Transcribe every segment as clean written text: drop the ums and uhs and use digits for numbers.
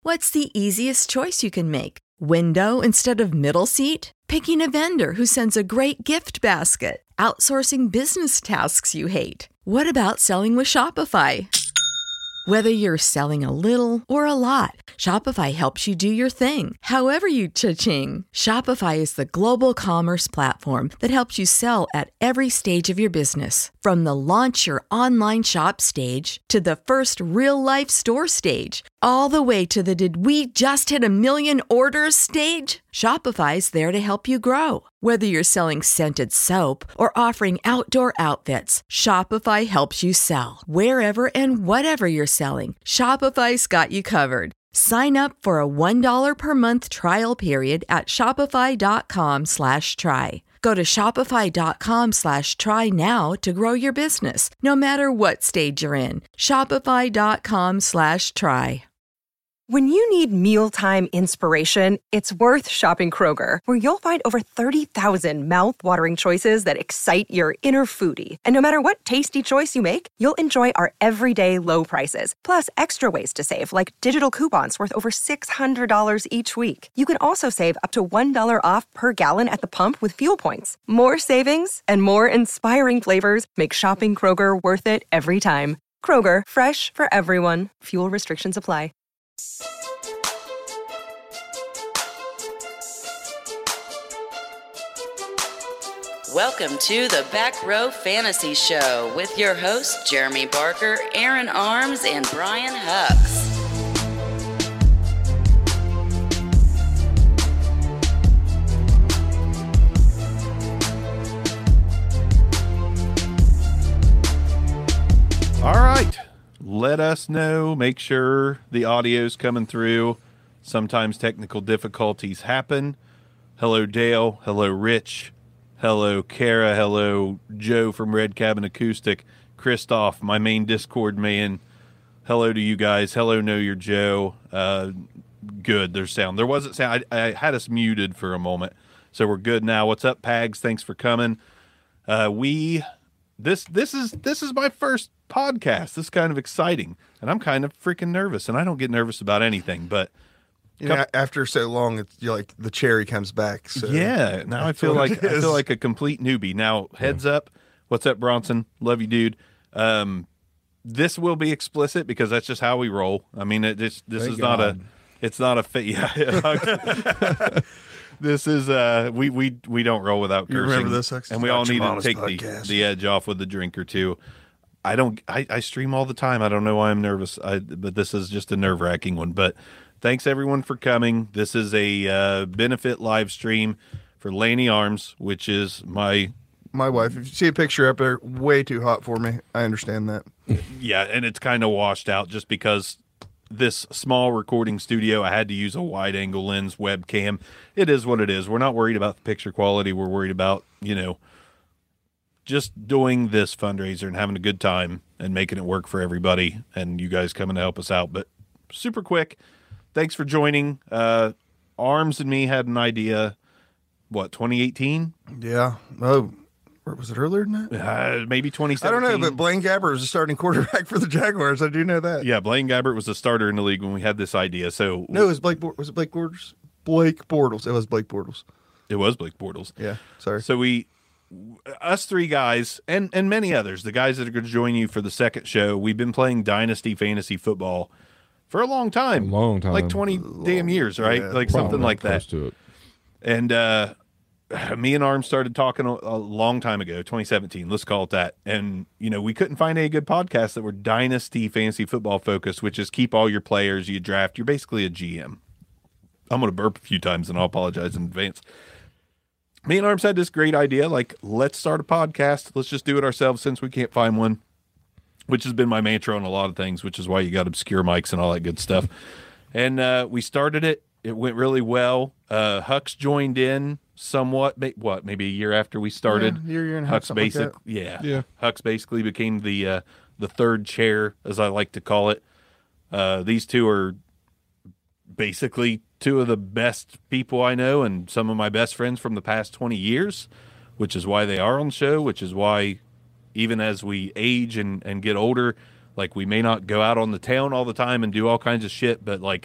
What's the easiest choice you can make? Window instead of middle seat? Picking a vendor who sends a great gift basket? Outsourcing business tasks you hate? What about selling with Shopify? Whether you're selling a little or a lot, Shopify helps you do your thing, however you cha-ching. Shopify is the global commerce platform that helps you sell at every stage of your business. From the launch your online shop stage to the first real-life store stage, all the way to the did we just hit a million orders stage. Shopify's there to help you grow. Whether you're selling scented soap or offering outdoor outfits, Shopify helps you sell. Wherever and whatever you're selling, Shopify's got you covered. Sign up for a $1 per month trial period at shopify.com/try. Go to shopify.com/try now to grow your business, no matter what stage you're in. Shopify.com/try. When you need mealtime inspiration, it's worth shopping Kroger, where you'll find over 30,000 mouth-watering choices that excite your inner foodie. And no matter what tasty choice you make, you'll enjoy our everyday low prices, plus extra ways to save, like digital coupons worth over $600 each week. You can also save up to $1 off per gallon at the pump with fuel points. More savings and more inspiring flavors make shopping Kroger worth it every time. Kroger, fresh for everyone. Fuel restrictions apply. Welcome to the Back Row Fantasy Show with your hosts, Jeremy Barker, Aaron Arms, and Brian Hucks. All right. Let us know. Make sure the audio's coming through. Sometimes technical difficulties happen. Hello, Dale. Hello, Rich. Hello, Kara. Hello, Joe from Red Cabin Acoustic. Christoph, my main Discord man. Hello to you guys. Hello, Know Your Joe. Good. There's sound. There wasn't sound. I had us muted for a moment, so we're good now. What's up, Pags? Thanks for coming. This is my first podcast. This is kind of exciting, and I'm kind of freaking nervous, and I don't get nervous about anything, but after so long, you're like the cherry comes back. So yeah, now I feel like a complete newbie. Now, heads up. What's up, Bronson? Love you, dude. This will be explicit because that's just how we roll. I mean, this is not a yeah. This is we don't roll without cursing. You remember this, Hucks? And we all need to take the edge off with a drink or two. I stream all the time. I don't know why I'm nervous. But this is just a nerve-wracking one. But thanks everyone for coming. This is a benefit live stream for Laney Arms, which is my wife. If you see a picture up there, way too hot for me. I understand that. Yeah, and it's kind of washed out just because this small recording studio, I had to use a wide-angle lens webcam. It is what it is. We're not worried about the picture quality. We're worried about, just doing this fundraiser and having a good time and making it work for everybody and you guys coming to help us out. But super quick, thanks for joining. Arms and me had an idea, 2018? Yeah. Oh, or was it earlier than that? Maybe 2017. I don't know, but Blaine Gabbert was a starting quarterback for the Jaguars. I do know that. Yeah, Blaine Gabbert was a starter in the league when we had this idea. So no, it was Blake Bortles? Blake Bortles. It was Blake Bortles. It was Blake Bortles. Yeah, sorry. So us three guys, and many others, the guys that are going to join you for the second show, we've been playing Dynasty Fantasy Football for a long time. Like 20 damn years, right? Yeah, like something like that. To it. And me and Arm started talking a long time ago, 2017, let's call it that. And, we couldn't find any good podcasts that were Dynasty Fantasy Football focused, which is keep all your players, you draft. You're basically a GM. I'm going to burp a few times, and I'll apologize in advance. Me and Arms had this great idea, like, let's start a podcast. Let's just do it ourselves since we can't find one, which has been my mantra on a lot of things, which is why you got obscure mics and all that good stuff. And we started it. It went really well. Hux joined in somewhat, maybe a year after we started. Yeah, year and a half, Hux Hux basically became the third chair, as I like to call it. These two are basically two of the best people I know and some of my best friends from the past 20 years, which is why they are on the show, which is why even as we age and get older, like, we may not go out on the town all the time and do all kinds of shit, but like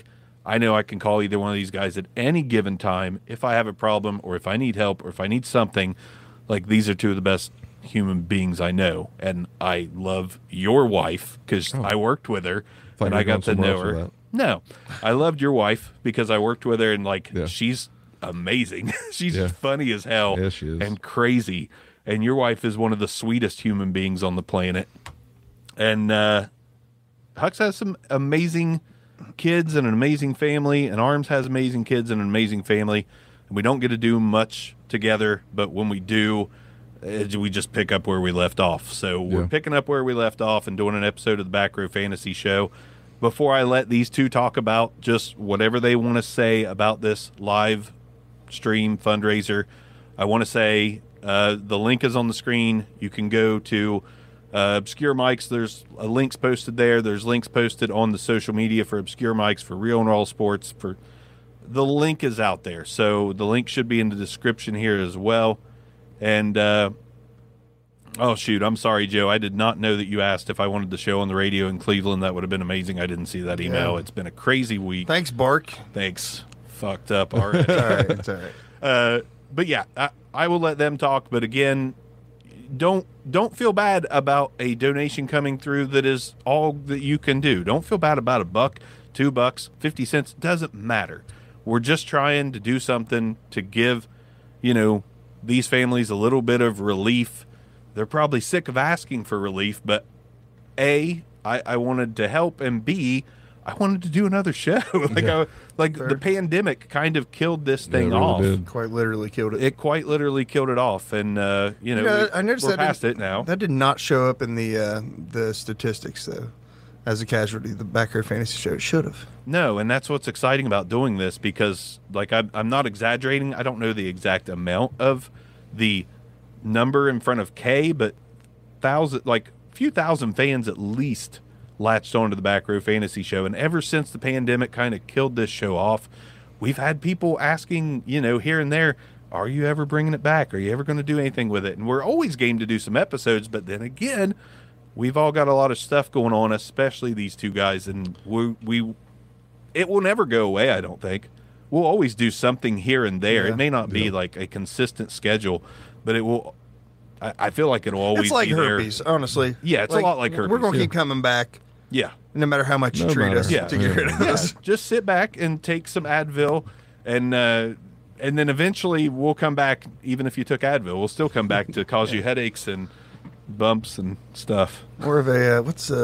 I know I can call either one of these guys at any given time if I have a problem or if I need help or if I need something. Like, these are two of the best human beings I know. And I love your wife because I worked with her and I got to know her. No, I loved your wife because I worked with her and she's amazing. She's funny as hell. Yeah, she is. And crazy. And your wife is one of the sweetest human beings on the planet. And Hux has some amazing kids and an amazing family, and Arms has amazing kids and an amazing family. And we don't get to do much together, but when we do, we just pick up where we left off. So we're picking up where we left off and doing an episode of the Back Row Fantasy Show. Before I let these two talk about just whatever they want to say about this live stream fundraiser, I want to say the link is on the screen. You can go to Obscure Mics. There's links posted there. There's links posted on the social media for Obscure Mics, for Real and Raw Sports. The link is out there. So the link should be in the description here as well. And, oh, shoot. I'm sorry, Joe. I did not know that you asked if I wanted the show on the radio in Cleveland. That would have been amazing. I didn't see that email. It's been a crazy week. Thanks, Bark. Thanks. Fucked up already. It's all right. But yeah, I will let them talk. But again, don't feel bad about a donation coming through that is all that you can do. Don't feel bad about $1, $2, 50 cents. Doesn't matter. We're just trying to do something to give, these families a little bit of relief. They're probably sick of asking for relief, but A, I wanted to help, and B, I wanted to do another show. The pandemic kind of killed this thing off. Did. Quite literally killed it. It quite literally killed it off, and I noticed we're past it now. That did not show up in the statistics though, as a casualty. The Back Row Fantasy Show should have. No, and that's what's exciting about doing this because, I'm not exaggerating. I don't know the exact amount of the number in front of K, but few thousand fans at least latched onto the Back Row Fantasy Show. And ever since the pandemic kind of killed this show off, we've had people asking, here and there, are you ever bringing it back? Are you ever going to do anything with it? And we're always game to do some episodes, but then again, we've all got a lot of stuff going on, especially these two guys, and it will never go away, I don't think. We'll always do something here and there. It may not be like a consistent schedule, but it will. I feel like it'll always It's like be herpes, there. honestly. Yeah, it's a lot like herpes. We're going to keep coming back. Yeah. No matter how much you treat us to get rid of us. Just sit back and take some Advil, and then eventually we'll come back. Even if you took Advil, we'll still come back to cause you headaches and bumps and stuff. More of a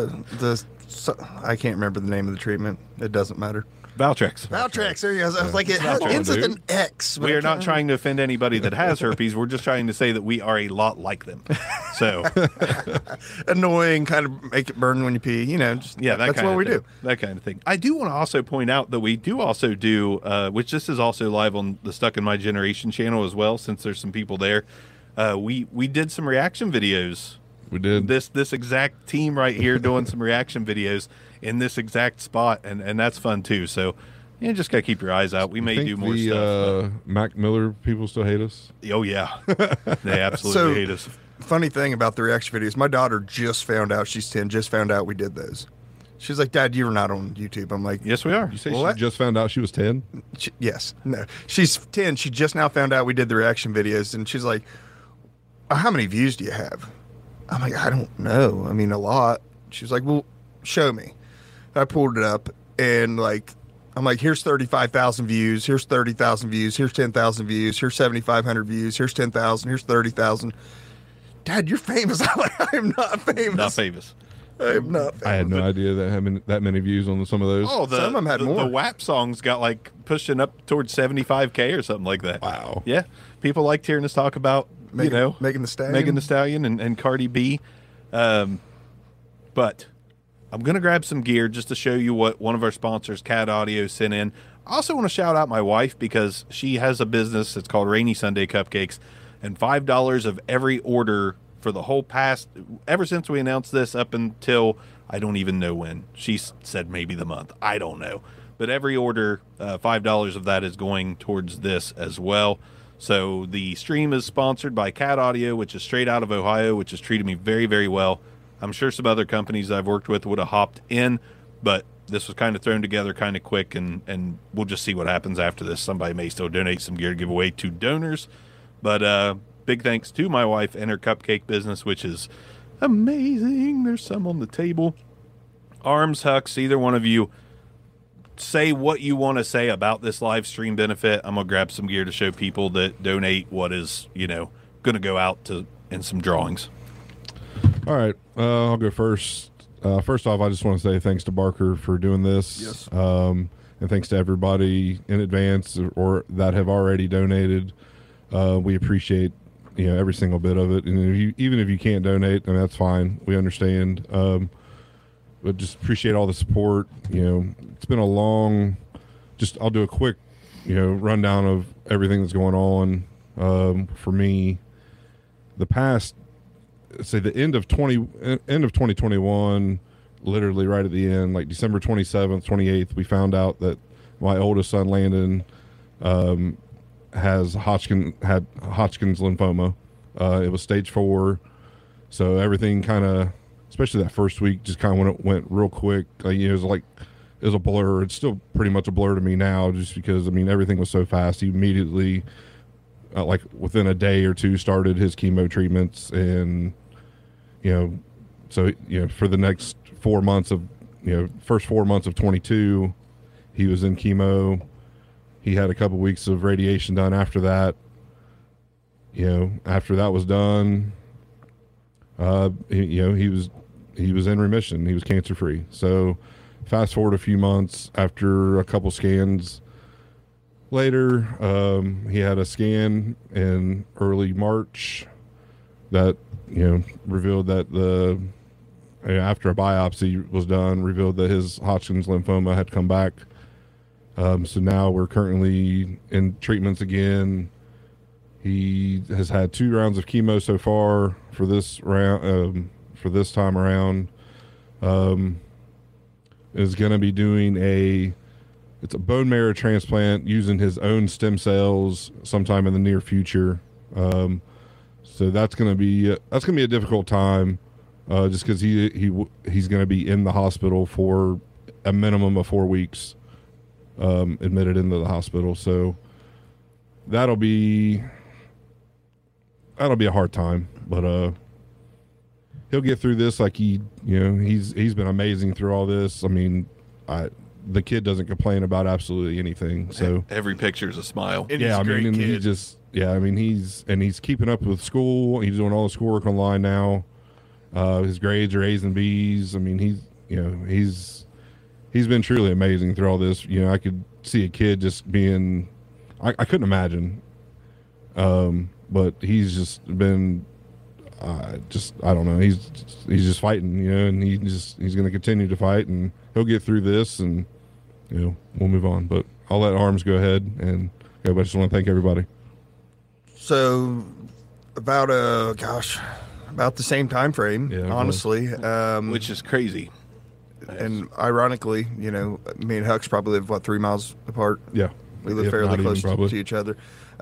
I can't remember the name of the treatment. It doesn't matter. Valtrex. Valtrex. There you go. I was like, it ends with an X. We are not trying to offend anybody that has herpes. We're just trying to say that we are a lot like them. So annoying, kind of make it burn when you pee. That's what we do. That kind of thing. I do want to also point out that we do also do, which this is also live on the Stuck in My Generation channel as well, since there's some people there. We did some reaction videos. We did. This exact team right here doing some reaction videos in this exact spot, and that's fun too. So you just gotta keep your eyes out. We may do more stuff. Mac Miller people still hate us. Oh yeah, they absolutely hate us. Funny thing about the reaction videos, my daughter just found out. She's 10. Just found out we did those. She's like, "Dad, you're not on YouTube." I'm like, "Yes, we are." You say she just found out she was 10? Yes. No, she's 10. She just now found out we did the reaction videos, and she's like, "How many views do you have?" I'm like, "I don't know. I mean, a lot." She's like, "Well, show me." I pulled it up, and I'm like, "Here's 35,000 views. Here's 30,000 views. Here's 10,000 views. Here's 7,500 views. Here's 10,000. Here's 30,000. Dad, you're famous." I'm like, "I am not famous. Not famous. I am not famous." I had no idea that many views on some of those. Oh, some of them had more. The WAP songs got pushing up towards 75K or something like that. Wow. Yeah, people liked hearing us talk about Megan Thee Stallion and Cardi B. But I'm going to grab some gear just to show you what one of our sponsors, CAD Audio, sent in. I also want to shout out my wife because she has a business that's called Rainy Sunday Cupcakes, and $5 of every order for the whole ever since we announced this up until I don't even know when. She said maybe the month. I don't know. But every order, $5 of that is going towards this as well. So the stream is sponsored by CAD Audio, which is straight out of Ohio, which has treated me very, very well. I'm sure some other companies I've worked with would have hopped in, but this was kind of thrown together kind of quick, and we'll just see what happens after this. Somebody may still donate some gear to give away to donors, but big thanks to my wife and her cupcake business, which is amazing. There's some on the table. Arms, Hux, either one of you, say what you want to say about this live stream benefit. I'm gonna grab some gear to show people that donate what is, gonna go out to in some drawings. All right, I'll go first. First off, I just want to say thanks to Barker for doing this. Yes. And thanks to everybody in advance or that have already donated. We appreciate every single bit of it. And even if you can't donate, I mean, that's fine. We understand. But just appreciate all the support. It's been a long. I'll do a quick, rundown of everything that's going on for me. The past, say the end of 2021, literally right at the end, like December 27th, 28th, we found out that my oldest son Landon had Hodgkin's lymphoma. It was stage 4, so everything kind of, especially that first week, just kind of went real quick. It was a blur. It's still pretty much a blur to me now, just because everything was so fast. He immediately, like within a day or two, started his chemo treatments, and so for the next 4 months of first 4 months of 22, he was in chemo. He had a couple weeks of radiation done after that. After that was done, he was in remission. He was cancer free. So fast forward a few months, after a couple scans later, he had a scan in early March that revealed that after a biopsy was done, revealed that his Hodgkin's lymphoma had come back. So now we're currently in treatments again. He has had 2 rounds of chemo so far for this round. For this time around, is going to be doing it's a bone marrow transplant using his own stem cells sometime in the near future. So that's going to be a difficult time, just because he's going to be in the hospital for a minimum of 4 weeks, admitted into the hospital. So that'll be a hard time, but he'll get through this. Like he's been amazing through all this. I mean, the kid doesn't complain about absolutely anything. So every picture is a smile. And he's a great kid. He's keeping up with school. He's doing all the schoolwork online now. His grades are A's and B's. I mean, he's been truly amazing through all this. I could see a kid just being, I couldn't imagine. But he's just been, I don't know. He's just fighting, and he's going to continue to fight, and he'll get through this, and we'll move on. But I'll let Arms go ahead, and I just want to thank everybody. So about the same time frame, honestly, which is crazy. And ironically, me and Hux probably live 3 miles apart. Yeah, we live fairly close to each other.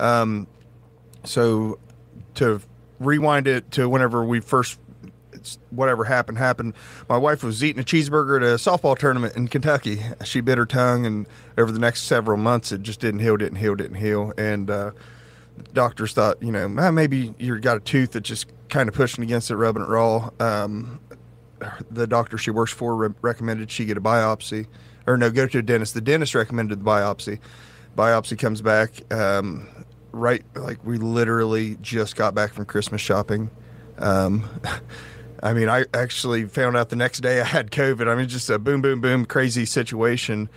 So to rewind it to whenever we first, whatever happened. My wife was eating a cheeseburger at a softball tournament in Kentucky. She bit her tongue, and over the next several months, it just didn't heal. And doctors thought, maybe you got a tooth that's just kind of pushing against it, rubbing it raw. The doctor she works for recommended she get a biopsy, or no, go to a dentist. The dentist recommended the biopsy. Biopsy comes back. Right, like we literally just got back from Christmas shopping. I actually found out the next day I had COVID. Just a boom, crazy situation.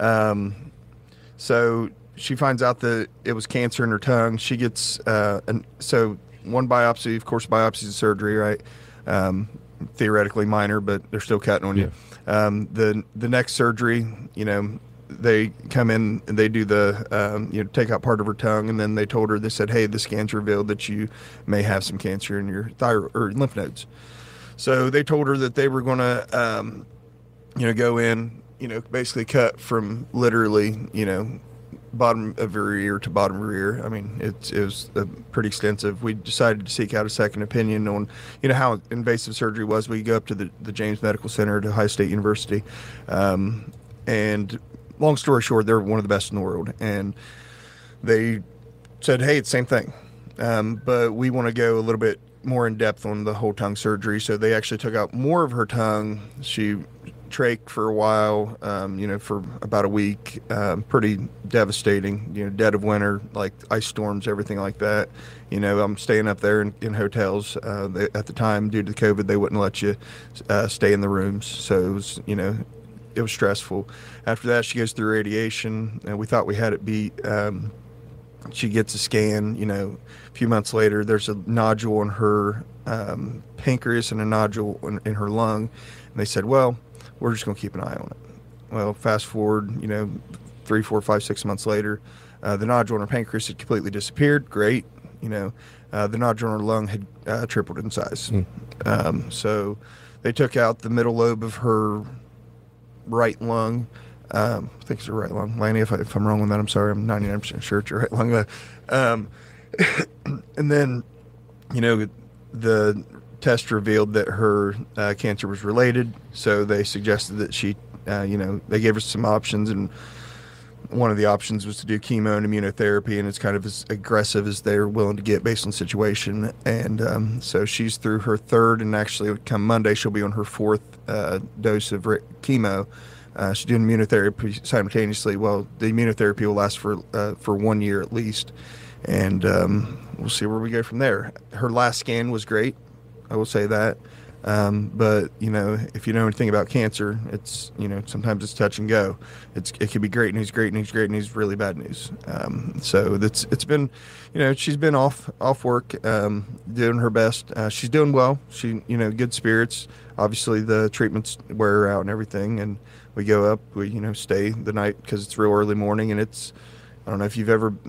So she finds out that it was cancer in her tongue. She gets, so one biopsy, of course, biopsy is surgery, right? Theoretically minor, but they're still cutting on you. The next surgery, they come in and they do the, take out part of her tongue, and then they said, hey, the scans revealed that you may have some cancer in your thyroid or lymph nodes. So they told her that they were going to, go in, basically cut from literally, bottom of her ear to bottom of her ear. It was pretty extensive. We decided to seek out a second opinion on, how invasive surgery was. We go up to the James Medical Center at Ohio State University. And long story short, they're one of the best in the world. And they said, hey, it's the same thing. But we want to go a little bit more in depth on the whole tongue surgery. So they actually took out more of her tongue. She trached for a while, for about a week. Pretty devastating, dead of winter, like ice storms, everything like that. I'm staying up there in hotels. At the time, due to COVID, they wouldn't let you stay in the rooms. So it was, it was stressful. After that, she goes through radiation, and we thought we had it beat. She gets a scan, a few months later, there's a nodule in her pancreas and a nodule in her lung. And they said, well, we're just going to keep an eye on it. Well, fast forward, 3, 4, 5, 6 months later, the nodule in her pancreas had completely disappeared. Great. The nodule in her lung had tripled in size. So they took out the middle lobe of her right lung. I think it's her right lung. Lanny, if I'm wrong on that, I'm sorry. I'm 99% sure it's your right lung. And then, the test revealed that her cancer was related. So they suggested that she, they gave her some options, and one of the options was to do chemo and immunotherapy, and it's kind of as aggressive as they're willing to get based on the situation. And so she's through her third, and actually come Monday, she'll be on her fourth dose of chemo. She's doing immunotherapy simultaneously. Well, the immunotherapy will last for 1 year at least, and we'll see where we go from there. Her last scan was great, I will say that. But if you know anything about cancer, it's sometimes it's touch and go. It could be great news, really bad news. So it's been, she's been off work, doing her best. She's doing well. She good spirits. Obviously the treatments wear her out and everything, and we go up. We stay the night because it's real early morning, and I don't know if you've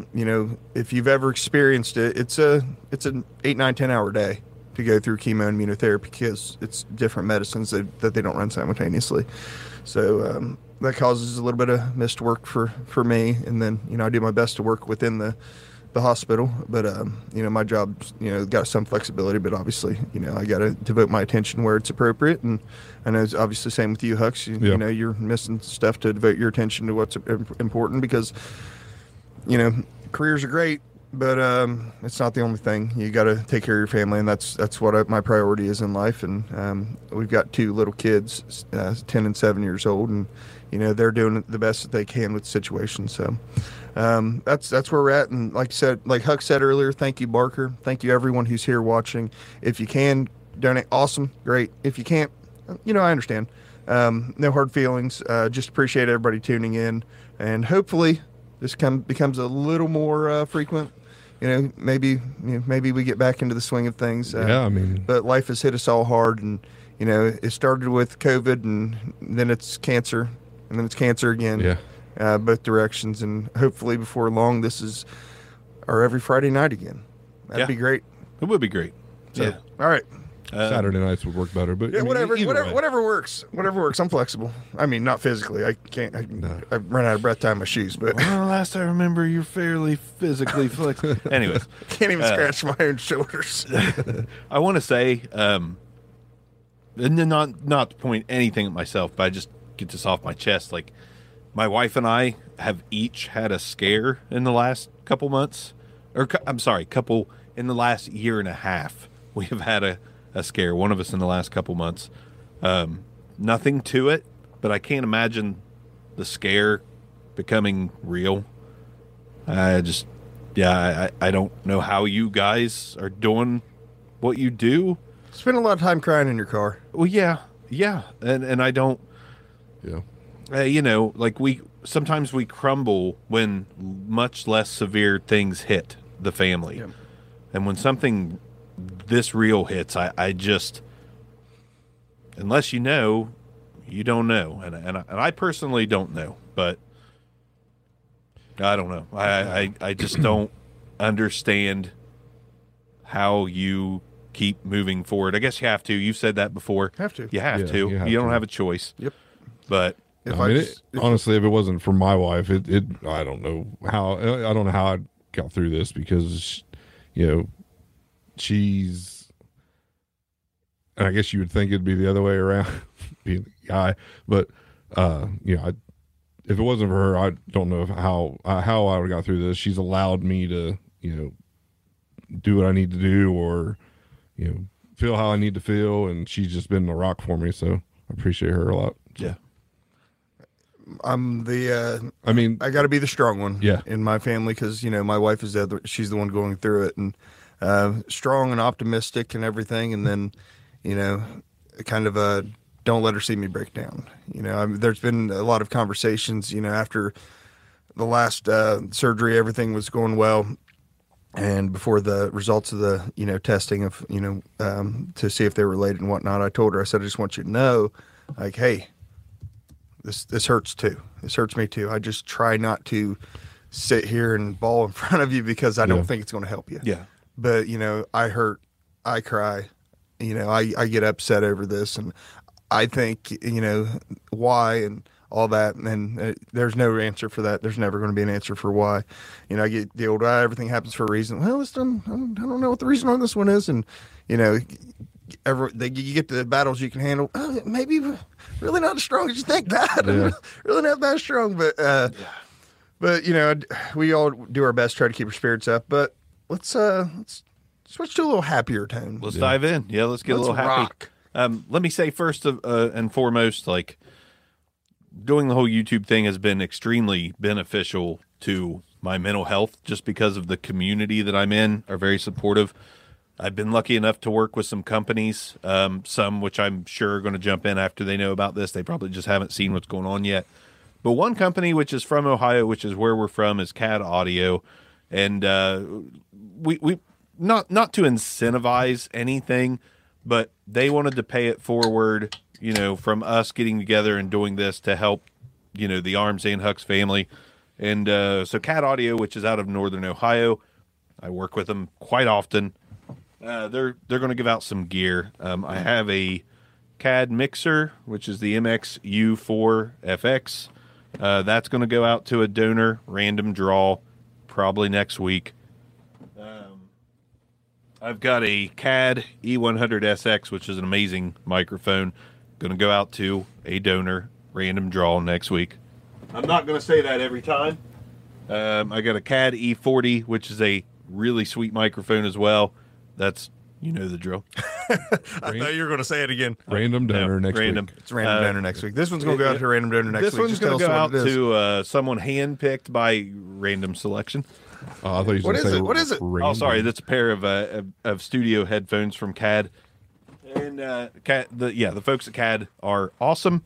ever experienced it. It's an 8, 9, 10 hour day to go through chemo and immunotherapy because it's different medicines that they don't run simultaneously. So that causes a little bit of missed work for me. And then, I do my best to work within the hospital, but my job, got some flexibility, but obviously, I got to devote my attention where it's appropriate. And I know it's obviously the same with you, Hux. You're missing stuff to devote your attention to what's important because, careers are great, but it's not the only thing. You got to take care of your family, and that's what my priority is in life. And we've got 2 little kids, 10 and 7 years old, and they're doing the best that they can with the situation. So that's where we're at. And like Huck said earlier, thank you, Barker. Thank you, everyone who's here watching. If you can donate, awesome, great. If you can't, I understand. No hard feelings. Just appreciate everybody tuning in, and hopefully this becomes a little more frequent. Maybe we get back into the swing of things. But life has hit us all hard, and it started with COVID, and then it's cancer, and then it's cancer again. Yeah. Both directions, and hopefully before long, this is our every Friday night again. That'd be great. It would be great. So, yeah. All right. Saturday nights would work better, but whatever works. Whatever works. I'm flexible. I mean, not physically. I can't. I run out of breath tying my shoes. But last I remember, you're fairly physically flexible. Anyways, can't even scratch my own shoulders. I want to say, and not to point anything at myself, but I just get this off my chest. Like, my wife and I have each had a scare in the last couple months, couple in the last year and a half. We have had a scare, one of us in the last couple months. Nothing to it, but I can't imagine the scare becoming real. I don't know how you guys are doing what you do. Spend a lot of time crying in your car. Well, yeah. And I don't, sometimes we crumble when much less severe things hit the family. Yeah. And when something this real hits, I just, unless you know, you don't know. And I personally don't know, but I don't know. I just don't understand how you keep moving forward. I guess you have to. You've said that before. Have to. You have to. You don't have a choice. Yep. But honestly, if it wasn't for my wife, I don't know how I got through this because, she's, and I guess you would think it'd be the other way around, being the guy, but I if it wasn't for her, I don't know how I would have got through this. She's allowed me to, do what I need to do, or, feel how I need to feel. And she's just been a rock for me. So I appreciate her a lot. Yeah. I'm the. I mean, I got to be the strong one. Yeah. In my family, because my wife is she's the one going through it, and strong and optimistic and everything, and then, kind of don't let her see me break down. There's been a lot of conversations. After the last surgery, everything was going well, and before the results of the testing of to see if they were related and whatnot, I told her, I said, I just want you to know, like, hey. This hurts too. This hurts me too. I just try not to sit here and bawl in front of you because I don't think it's going to help you. Yeah. But I hurt, I cry, I get upset over this, and I think why and all that, and there's no answer for that. There's never going to be an answer for why. I get the old everything happens for a reason. Well, I don't know what the reason on this one is, and you get to the battles you can handle. Maybe really not as strong as you think, Dad. Yeah. Really not that strong, but we all do our best to try to keep our spirits up. But let's switch to a little happier tone. Let's dive in. Yeah, let's get a little happy. Rock. Let me say first and foremost, like, doing the whole YouTube thing has been extremely beneficial to my mental health, just because of the community that I'm in are very supportive. I've been lucky enough to work with some companies, some which I'm sure are going to jump in after they know about this. They probably just haven't seen what's going on yet. But one company, which is from Ohio, which is where we're from, is CAD Audio. And we not to incentivize anything, but they wanted to pay it forward, from us getting together and doing this to help, the Arms and Hucks family. And so CAD Audio, which is out of Northern Ohio, I work with them quite often. They're going to give out some gear. I have a CAD mixer, which is the MX-U4 FX. That's going to go out to a donor, random draw, probably next week. I've got a CAD E100 SX, which is an amazing microphone. Going to go out to a donor, random draw next week. I'm not going to say that every time. I got a CAD E40, which is a really sweet microphone as well. That's, the drill. I thought you were going to say it again. Random donor next week. It's random donor next week. This one's going to go out to a random donor next week. This one's going to go out to someone handpicked by random selection. I thought you were going to say What is it? random. Oh, sorry. That's a pair of studio headphones from CAD. And the folks at CAD are awesome.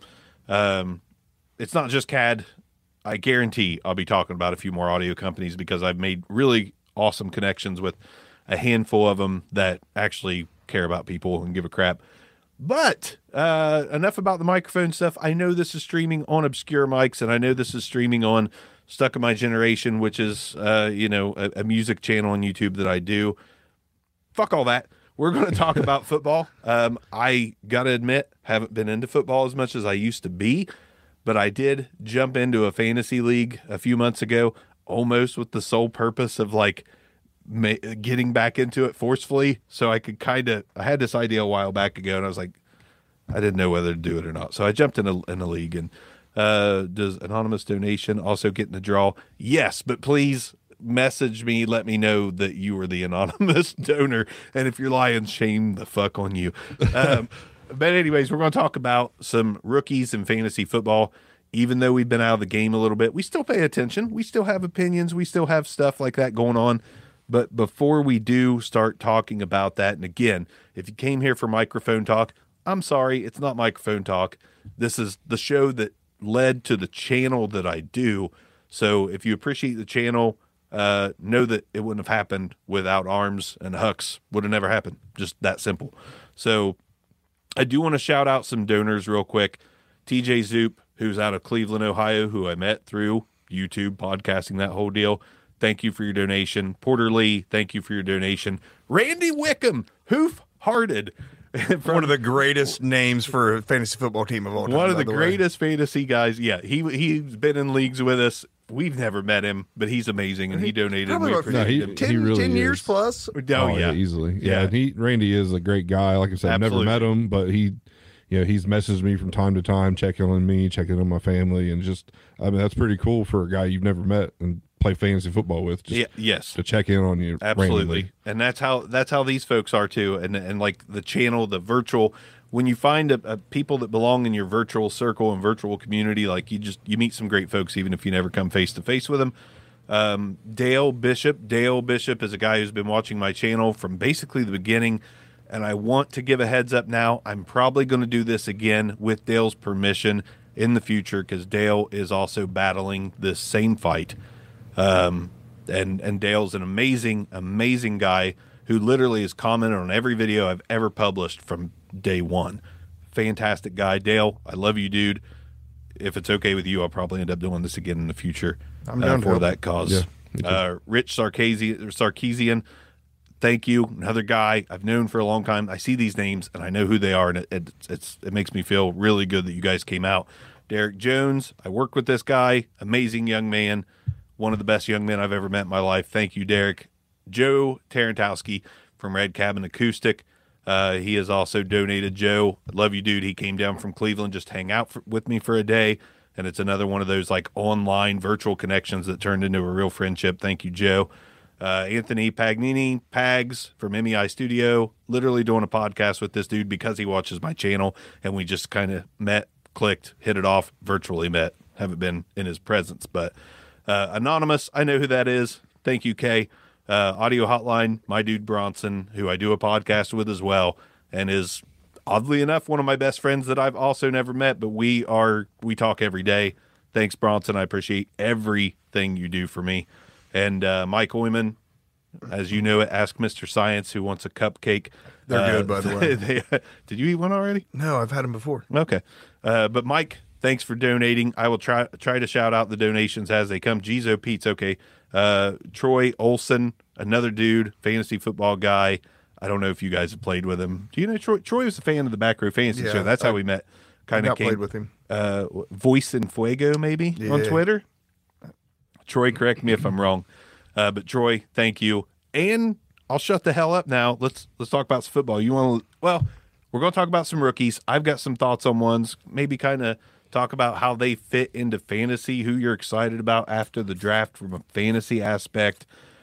It's not just CAD. I guarantee I'll be talking about a few more audio companies because I've made really awesome connections with a handful of them that actually care about people and give a crap. But enough about the microphone stuff. I know this is streaming on Obscure Mics, and I know this is streaming on Stuck in My Generation, which is a music channel on YouTube that I do. Fuck all that. We're going to talk about football. I got to admit, haven't been into football as much as I used to be, but I did jump into a fantasy league a few months ago, almost with the sole purpose of getting back into it forcefully, so I could I had this idea a while back ago, and I was like, I didn't know whether to do it or not. So I jumped in a league. And does anonymous donation also get in the draw? Yes, but please message me, let me know that you were the anonymous donor, and if you're lying, shame the fuck on you. But anyways, we're going to talk about some rookies in fantasy football. Even though we've been out of the game a little bit, we still pay attention. We still have opinions. We still have stuff like that going on. But before we do start talking about that, and again, if you came here for microphone talk, I'm sorry, it's not microphone talk. This is the show that led to the channel that I do. So if you appreciate the channel, know that it wouldn't have happened without Arms and Hucks. Would have never happened. Just that simple. So I do want to shout out some donors real quick. TJ Zoop, who's out of Cleveland, Ohio, who I met through YouTube, podcasting, that whole deal. Thank you for your donation. Porter Lee, thank you for your donation. Randy Wickham, Hoof-Hearted. One of the greatest names for a fantasy football team of all time. One of the greatest fantasy guys. Yeah, he's been in leagues with us. We've never met him, but he's amazing, and he donated. Probably we about appreciate him. 10, really 10 years is. plus. Oh, yeah. Easily. Yeah. Yeah, Randy is a great guy. Like I said, I've never Absolutely. met him, but he's messaged me from time to time, checking on me, checking on my family, and just, I mean, that's pretty cool for a guy you've never met and play fantasy football with. Just yes, to check in on you. Absolutely. Randomly. And that's how these folks are too. And like the channel, the virtual, when you find a people that belong in your virtual circle and virtual community, like you meet some great folks, even if you never come face to face with them. Dale Bishop is a guy who's been watching my channel from basically the beginning. And I want to give a heads up now. I'm probably going to do this again with Dale's permission in the future, because Dale is also battling this same fight. And Dale's an amazing guy who literally has commented on every video I've ever published from day one. Fantastic guy. Dale, I love you, dude. If it's okay with you, I'll probably end up doing this again in the future. I'm down for that cause. Yeah, Rich Sarkeesian, thank you. Another guy I've known for a long time. I see these names and I know who they are, and it makes me feel really good that you guys came out. Derek Jones, I work with this guy. Amazing young man. One of the best young men I've ever met in my life. Thank you, Derek. Joe Tarantowski from Red Cabin Acoustic. He has also donated. Joe, I love you, dude. He came down from Cleveland just to hang out with me for a day. And it's another one of those like online virtual connections that turned into a real friendship. Thank you, Joe. Anthony Pagnini, Pags from MEI Studio, literally doing a podcast with this dude because he watches my channel. And we just kind of met, clicked, hit it off, virtually met. Haven't been in his presence, but Anonymous, I know who that is. Thank you, Kay. Audio Hotline, my dude Bronson, who I do a podcast with as well, and is oddly enough one of my best friends that I've also never met, but we talk every day. Thanks, Bronson. I appreciate everything you do for me. And Mike Oyman, as you know, Ask Mr. Science, who wants a cupcake. They're good, by the way. Did you eat one already? No, I've had them before. Okay. But Mike, thanks for donating. I will try to shout out the donations as they come. Gizo Pete's okay. Troy Olson, another dude, fantasy football guy. I don't know if you guys have played with him. Do you know Troy? Troy was a fan of the Back Row Fantasy Show. That's how we met. Kind of played with him. Voice in Fuego, maybe on Twitter. Troy, correct me if I'm wrong. But Troy, thank you. And I'll shut the hell up now. Let's talk about some football. Well, we're going to talk about some rookies. I've got some thoughts on ones. Maybe kind of talk about how they fit into fantasy, who you're excited about after the draft from a fantasy aspect.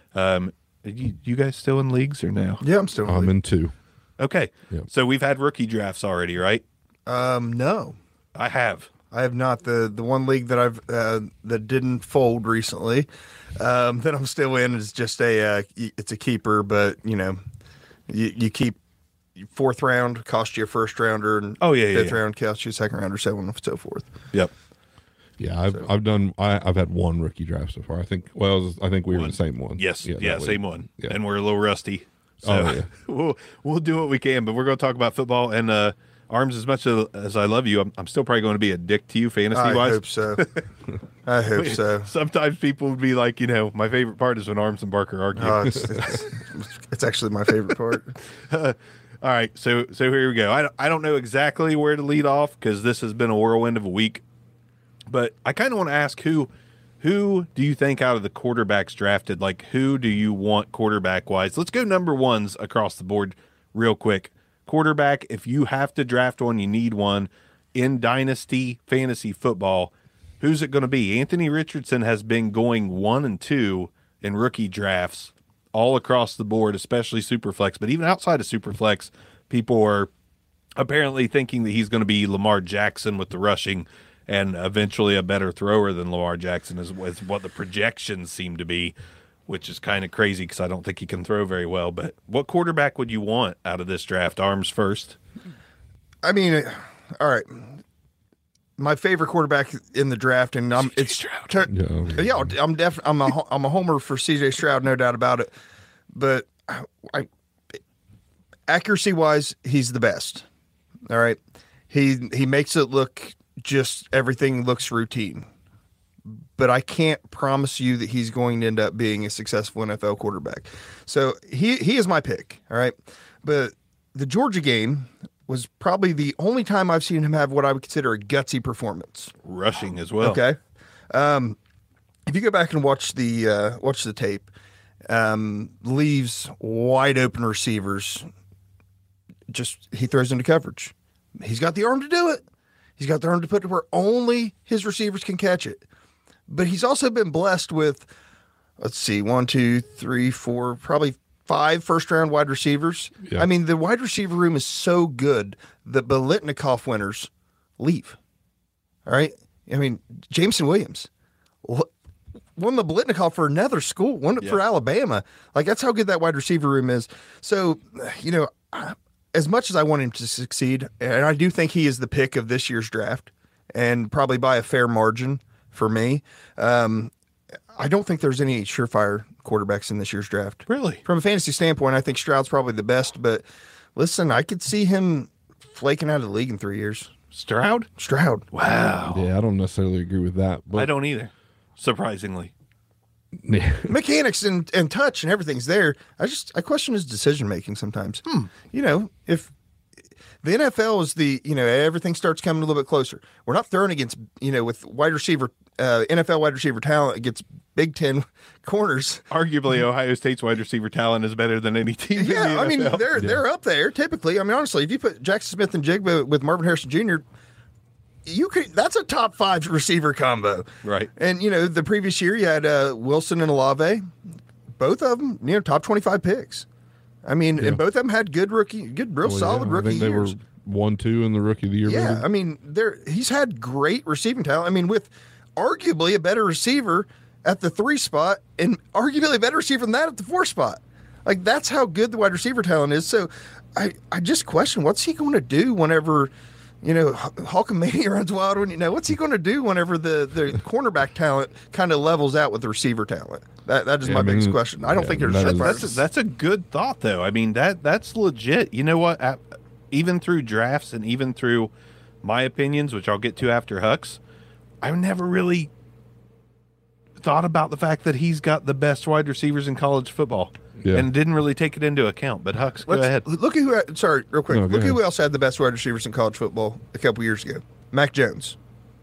You guys still in leagues or no? Yeah, I'm still in I'm in two. Okay. Yep. So we've had rookie drafts already, right? No. I have. I have not. The one league that I've that didn't fold recently that I'm still in is just it's a keeper, but you keep fourth round cost you a first rounder, and fifth round costs you a second rounder, so on and so forth. Yep. Yeah, I've had one rookie draft so far. I think we were in the same one. Yes, yeah, same one. Yeah. And we're a little rusty. So we'll do what we can, but we're going to talk about football and Arms. As much as I love you, I'm still probably going to be a dick to you fantasy wise. I hope so. I hope so. Sometimes people would be like, my favorite part is when Arms and Barker argue. It's actually my favorite part. All right, so here we go. I don't know exactly where to lead off because this has been a whirlwind of a week, but I kind of want to ask who do you think out of the quarterbacks drafted, like who do you want quarterback wise? Let's go number ones across the board real quick. Quarterback, if you have to draft one, you need one in dynasty fantasy football. Who's it going to be? Anthony Richardson has been going 1 and 2 in rookie drafts all across the board, especially Superflex. But even outside of Superflex, people are apparently thinking that he's going to be Lamar Jackson with the rushing and eventually a better thrower than Lamar Jackson is what the projections seem to be, which is kind of crazy because I don't think he can throw very well. But what quarterback would you want out of this draft? Arms first. I mean, all right. My favorite quarterback in the draft, and I'm a homer for CJ Stroud, no doubt about it. But accuracy wise, he's the best. All right, he makes it look just everything looks routine. But I can't promise you that he's going to end up being a successful NFL quarterback. So he is my pick, all right? But the Georgia game was probably the only time I've seen him have what I would consider a gutsy performance. Rushing as well. Okay. If you go back and watch the tape, leaves wide open receivers, just he throws into coverage. He's got the arm to do it. He's got the arm to put it where only his receivers can catch it. But he's also been blessed with, let's see, 1, 2, 3, 4, probably 5 first-round wide receivers. Yeah. I mean, the wide receiver room is so good that Biletnikoff winners leave. All right? I mean, Jameson Williams won the Biletnikoff for another school, won it for Alabama. Like, that's how good that wide receiver room is. So, as much as I want him to succeed, and I do think he is the pick of this year's draft, and probably by a fair margin for me, I don't think there's any surefire quarterbacks in this year's draft. Really? From a fantasy standpoint, I think Stroud's probably the best, but listen, I could see him flaking out of the league in 3 years. Stroud? Wow. Yeah, I don't necessarily agree with that. But I don't either, surprisingly. Yeah. Mechanics and touch and everything's there. I question his decision making sometimes. If the NFL is everything starts coming a little bit closer. We're not throwing against, with wide receiver, NFL wide receiver talent against Big Ten corners. Arguably, Ohio State's wide receiver talent is better than any team. in the Yeah, I mean, NFL. they're up there typically. I mean, honestly, if you put Jackson Smith and Jigba with Marvin Harrison Jr., that's a top 5 receiver combo. Right. And, the previous year you had Wilson and Olave, both of them, top 25 picks. I mean, and both of them had good, solid rookie I think years. they were 1-2 in the rookie of the year. Yeah, maybe. I mean, he's had great receiving talent. I mean, with arguably a better receiver at the 3 spot and arguably a better receiver than that at the 4 spot. Like, that's how good the wide receiver talent is. So I just question, what's he going to do whenever, Hulkamania runs wild? What's he going to do whenever the cornerback talent kind of levels out with the receiver talent? That is my biggest question. I don't think there's That's a good thought, though. I mean, that's legit. You know what? Even through drafts and even through my opinions, which I'll get to after Hux, I've never really thought about the fact that he's got the best wide receivers in college football and didn't really take it into account. But Hux, go ahead. Look at real quick. No, look who else had the best wide receivers in college football a couple years ago. Mac Jones.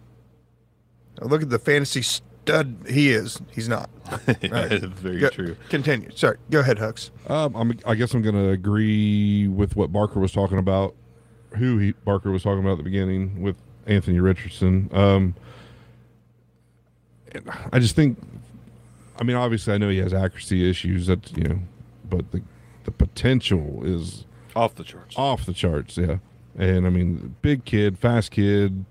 Now look at the fantasy stud he is. He's not. Right. Very true. Continue. Sorry. Go ahead, Hux. I guess I'm going to agree with what Barker was talking about, Barker was talking about at the beginning with Anthony Richardson. I just think, I mean, obviously I know he has accuracy issues, but the potential is Off the charts. Yeah. And I mean, big kid, fast kid.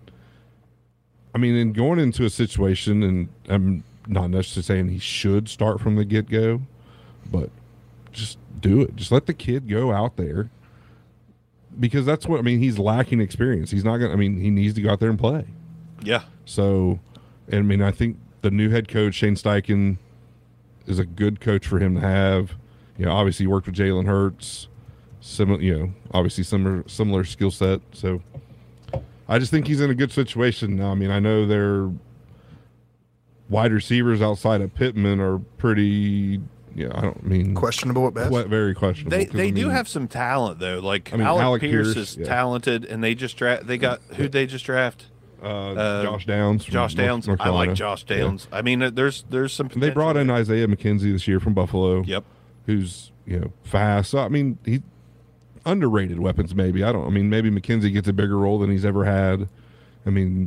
I mean, and going into a situation, and I'm not necessarily saying he should start from the get-go, but just do it. Just let the kid go out there, because that's what, I mean, he's lacking experience. He's not going to, he needs to go out there and play. Yeah. So, and I mean, I think the new head coach, Shane Steichen, is a good coach for him to have. Obviously he worked with Jalen Hurts, obviously similar skill set. So I just think he's in a good situation now. I mean, I know their wide receivers outside of Pittman are pretty, questionable at best. Very questionable. They do have some talent though. Like Alec Pierce is talented, and they just who'd they just draft? Josh Downs. North I like Josh Downs. Yeah. I mean, there's some. They brought in Isaiah McKenzie this year from Buffalo. Yep. Who's fast. So, I mean, he underrated weapons. Maybe maybe McKenzie gets a bigger role than he's ever had. I mean,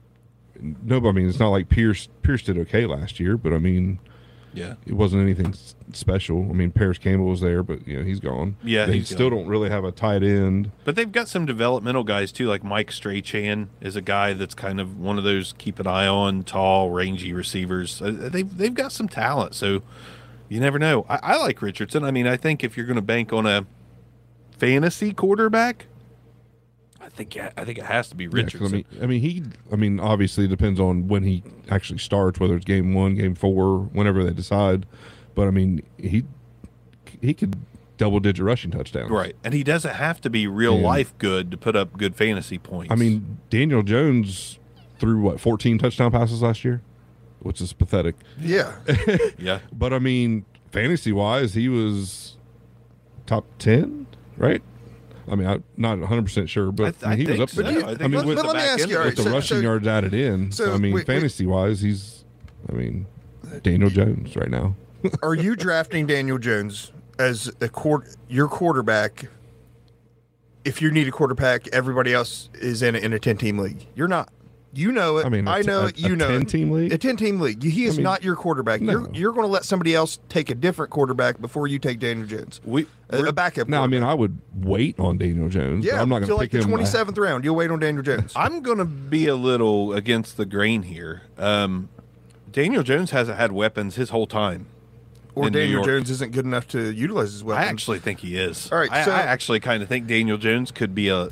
it's not like Pierce did okay last year, but yeah, it wasn't anything special. I mean, Paris Campbell was there, but he's gone. Yeah, they still don't really have a tight end. But they've got some developmental guys too, like Mike Strachan is a guy that's kind of one of those keep an eye on, tall, rangy receivers. They've got some talent, so you never know. I like Richardson. I mean, I think if you're going to bank on a fantasy quarterback, I think it has to be Richardson. Yeah, obviously it depends on when he actually starts, whether it's game 1, game 4, whenever they decide. But he could double-digit rushing touchdowns. Right, and he doesn't have to be real life good to put up good fantasy points. I mean, Daniel Jones threw 14 touchdown passes last year, which is pathetic. Yeah. Yeah. But fantasy-wise, he was top 10, right? I'm not 100% sure, but he was up there. But let me ask you, with the rushing yards added in. So, fantasy-wise, he's, Daniel Jones right now. Are you drafting Daniel Jones as your quarterback if you need a quarterback, everybody else is in a 10-team league. You're not. You know it. I mean, I know it. You know it. 10-team league? A 10-team league. He is not your quarterback. No. You're going to let somebody else take a different quarterback before you take Daniel Jones. A backup. No, I mean, I would wait on Daniel Jones. Yeah, but I'm not going to like pick the him. 27th round. You'll wait on Daniel Jones. I'm going to be a little against the grain here. Daniel Jones hasn't had weapons his whole time. Or in New Daniel York. Jones isn't good enough to utilize his weapons. I actually think he is. All right, I actually kind of think Daniel Jones could be a.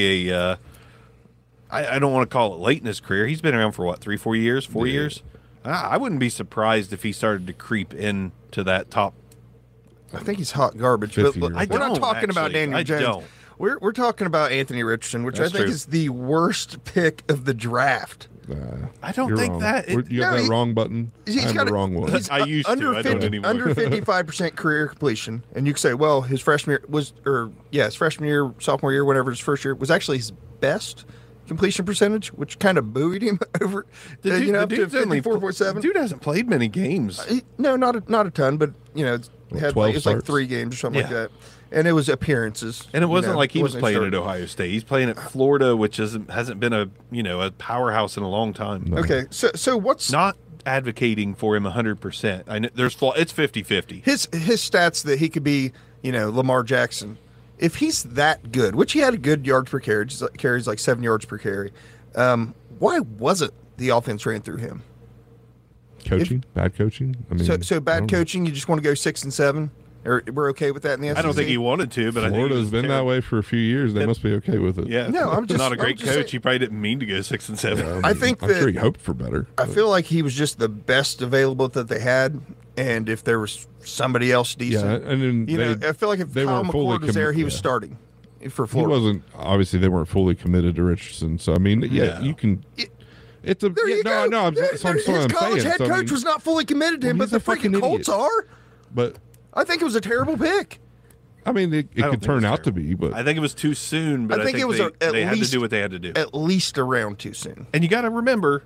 I don't want to call it late in his career. He's been around for what, 3-4 years, 4 years. I wouldn't be surprised if he started to creep into that top. I think he's hot garbage. 50 But years. we're not talking about Actually, Daniel I Jones. don't. We're talking about Anthony Richardson, which That's I think true. is the worst pick of the draft. I don't You're think wrong. that. You have that wrong button. He's I have got the wrong one. He's I used to. under I don't 50, anymore. under 55% career completion, and you can say, well, his freshman year was, his freshman year, sophomore year, whatever his first year was actually his best completion percentage, which kind of buoyed him over, The dude, up to dude's only 54.7. Dude hasn't played many games. No, not a ton, but it's, had 12 like, it's like starts? 3 games or something like Yeah. that, and it was appearances. And it wasn't like he was wasn't playing at starting. Ohio State. He's playing at Florida, which hasn't been a powerhouse in a long time. Okay, so what's Not advocating for him 100%. I know there's flaw. It's 50-50. his stats that he could be, Lamar Jackson. If he's that good, which he had a good yards per carry, carries like 7 yards per carry, why wasn't the offense ran through him? Coaching? Bad coaching? I mean, So I bad don't know. coaching, you just want to go 6 and 7, or we're okay with that in the SEC? I don't think he wanted to, but I think Florida's he was been that terrible. way for a few years. They must be okay with it. Yeah, No, I'm just- not a I'm great just coach. saying- He probably didn't mean to go 6 and 7. I think I'm that- sure he hoped for better. I but- feel like he was just the best available that they had, and if there was somebody else decent, Yeah, and then I feel like if they Kyle weren't fully McCord was there, he was yeah. starting for He Florida. wasn't. Obviously, they weren't fully committed to Richardson. So I mean, yeah, No. you can. It's a There yeah, you go. no. I'm, There- so I'm, his so I'm college saying. head So, I coach mean, was not fully committed to him, Well, but the he's a fucking freaking idiot. Colts are. But I think it was a terrible pick. I mean, it don't could think turn it's out to be. But I think it was too soon, but I I think think it was they at had to least- do what they had to do. At least a round too soon. And you got to remember,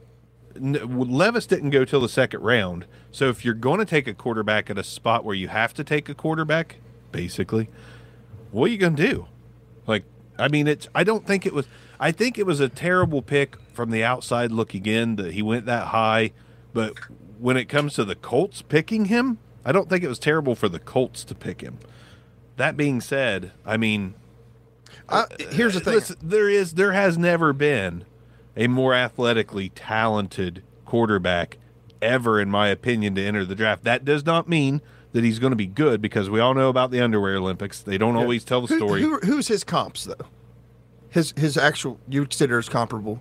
Levis didn't go till the second round. So if you're going to take a quarterback at a spot where you have to take a quarterback, basically, what are you going to do? Like, I mean, I don't think it was. I think it was a terrible pick from the outside looking in that he went that high. But when it comes to the Colts picking him, I don't think it was terrible for the Colts to pick him. That being said, I mean, Here's the thing. listen, there has never been a more athletically talented quarterback ever, in my opinion, to enter the draft. That does not mean that he's going to be good, because we all know about the underwear Olympics. They don't always tell the story. Who's his comps though? His actual you consider as comparable.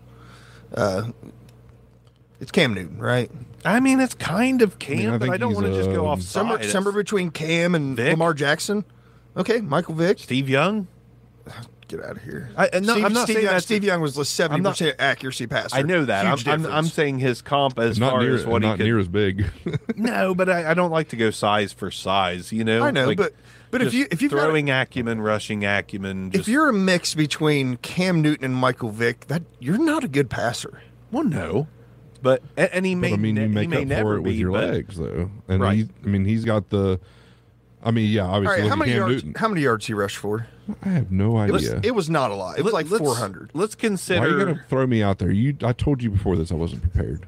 It's Cam Newton, right? I mean, it's kind of Cam, I but think I don't he's, want to just go off Somewhere, side. somewhere between Cam and Vic? Lamar Jackson. Okay, Michael Vick. Steve Young. Get out of here. No, I'm not Steve saying Young, that's- Steve Young was the 70% accuracy passer. I know that. Huge I'm difference. saying his comp as not far near, as what he not could. near as big. No, but I don't like to go size for size. You know, I know, Like, but if just you've got throwing acumen, rushing acumen, if you're a mix between Cam Newton and Michael Vick, that you're not a good passer. well, no, but and he may But I mean, you he make may up never for it with be, your but legs, though. And Right. he's got the. I mean, yeah, All obviously. right, look at Cam Newton. how many yards he rushed for? I have no idea. It was not a lot. It was like 400. Let's Why are you consider. gonna throw me out there? I told you before this. I wasn't prepared.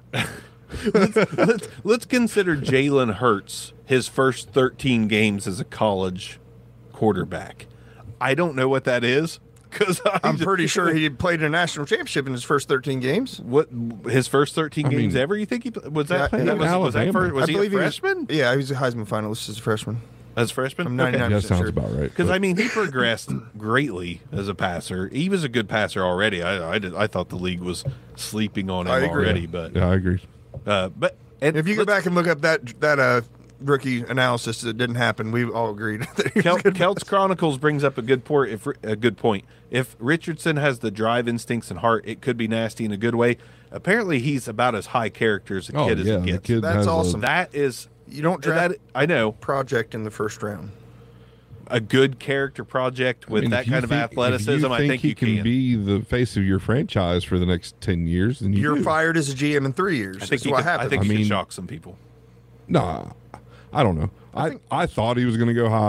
let's consider Jalen Hurts his first 13 games as a college quarterback. I don't know what that is, because I'm pretty sure he played in a national championship in his first 13 games. What his first 13 I mean, games ever? You think was that? Yeah, that was that Alabama. first, was I he a believe freshman? Yeah, he was a Heisman finalist as a freshman. As a freshman, I'm 99% Yeah, sounds sure. about right. Because but- I mean, he progressed greatly as a passer. He was a good passer already. I thought the league was sleeping on him I agree. already, but yeah, I agree. and If you go let's- back and look up that rookie analysis, that didn't happen. We all agreed that he was good. Celts Chronicles brings up a good point. If Richardson has the drive, instincts, and heart, it could be nasty in a good way. Apparently, he's about as high character as a Oh kid yeah, as it the gets. kid That's has awesome. That is You don't draft that. I know project in the first round. a good character project with that kind of athleticism. I think he you can be the face of your franchise for the next 10 years. Then You're do. fired as a GM in 3 years. I think That's he what could, I happens. think I he could mean- shock some people. Nah, I don't know. I thought he was going to go high.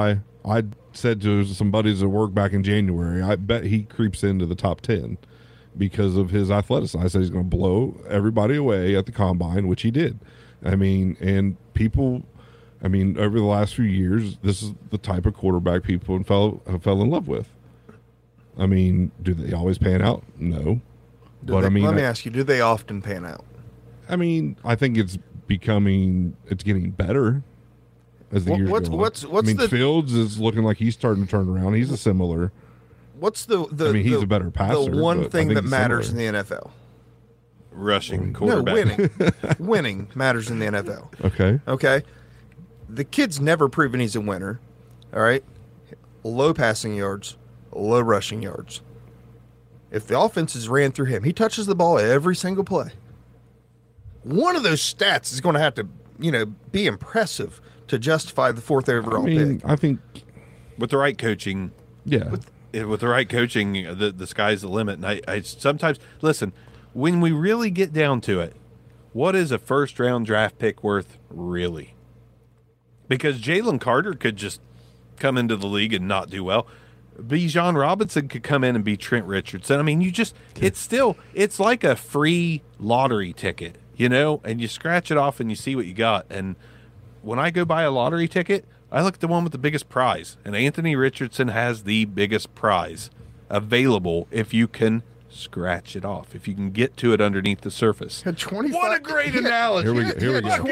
I said to some buddies at work back in January, I bet he creeps into the top 10 because of his athleticism. I said he's going to blow everybody away at the combine, which he did. I mean, and people, I mean, over the last few years, this is the type of quarterback people fell in love with. I mean, do they always pan out? No. Let me ask you, do they often pan out? I mean, I think it's getting better as the years go on. I mean, Fields is looking like he's starting to turn around. He's a similar. What's the he's a better passer. The one thing that matters in the NFL. Rushing quarterback. No, winning. Winning matters in the NFL. Okay. The kid's never proven he's a winner. All right. Low passing yards, low rushing yards. If the offense is ran through him, he touches the ball every single play. One of those stats is going to have to, be impressive to justify the 4th overall pick. I think with the right coaching. Yeah. With the right coaching, the sky's the limit. And I sometimes, listen, when we really get down to it, what is a first-round draft pick worth really? Because Jalen Carter could just come into the league and not do well. Bijan Robinson could come in and be Trent Richardson. I mean, it's like a free lottery ticket, and you scratch it off and you see what you got. And when I go buy a lottery ticket, I look at the one with the biggest prize, and Anthony Richardson has the biggest prize available if you can scratch it off, if you can get to it underneath the surface. What a great analogy. Here we go.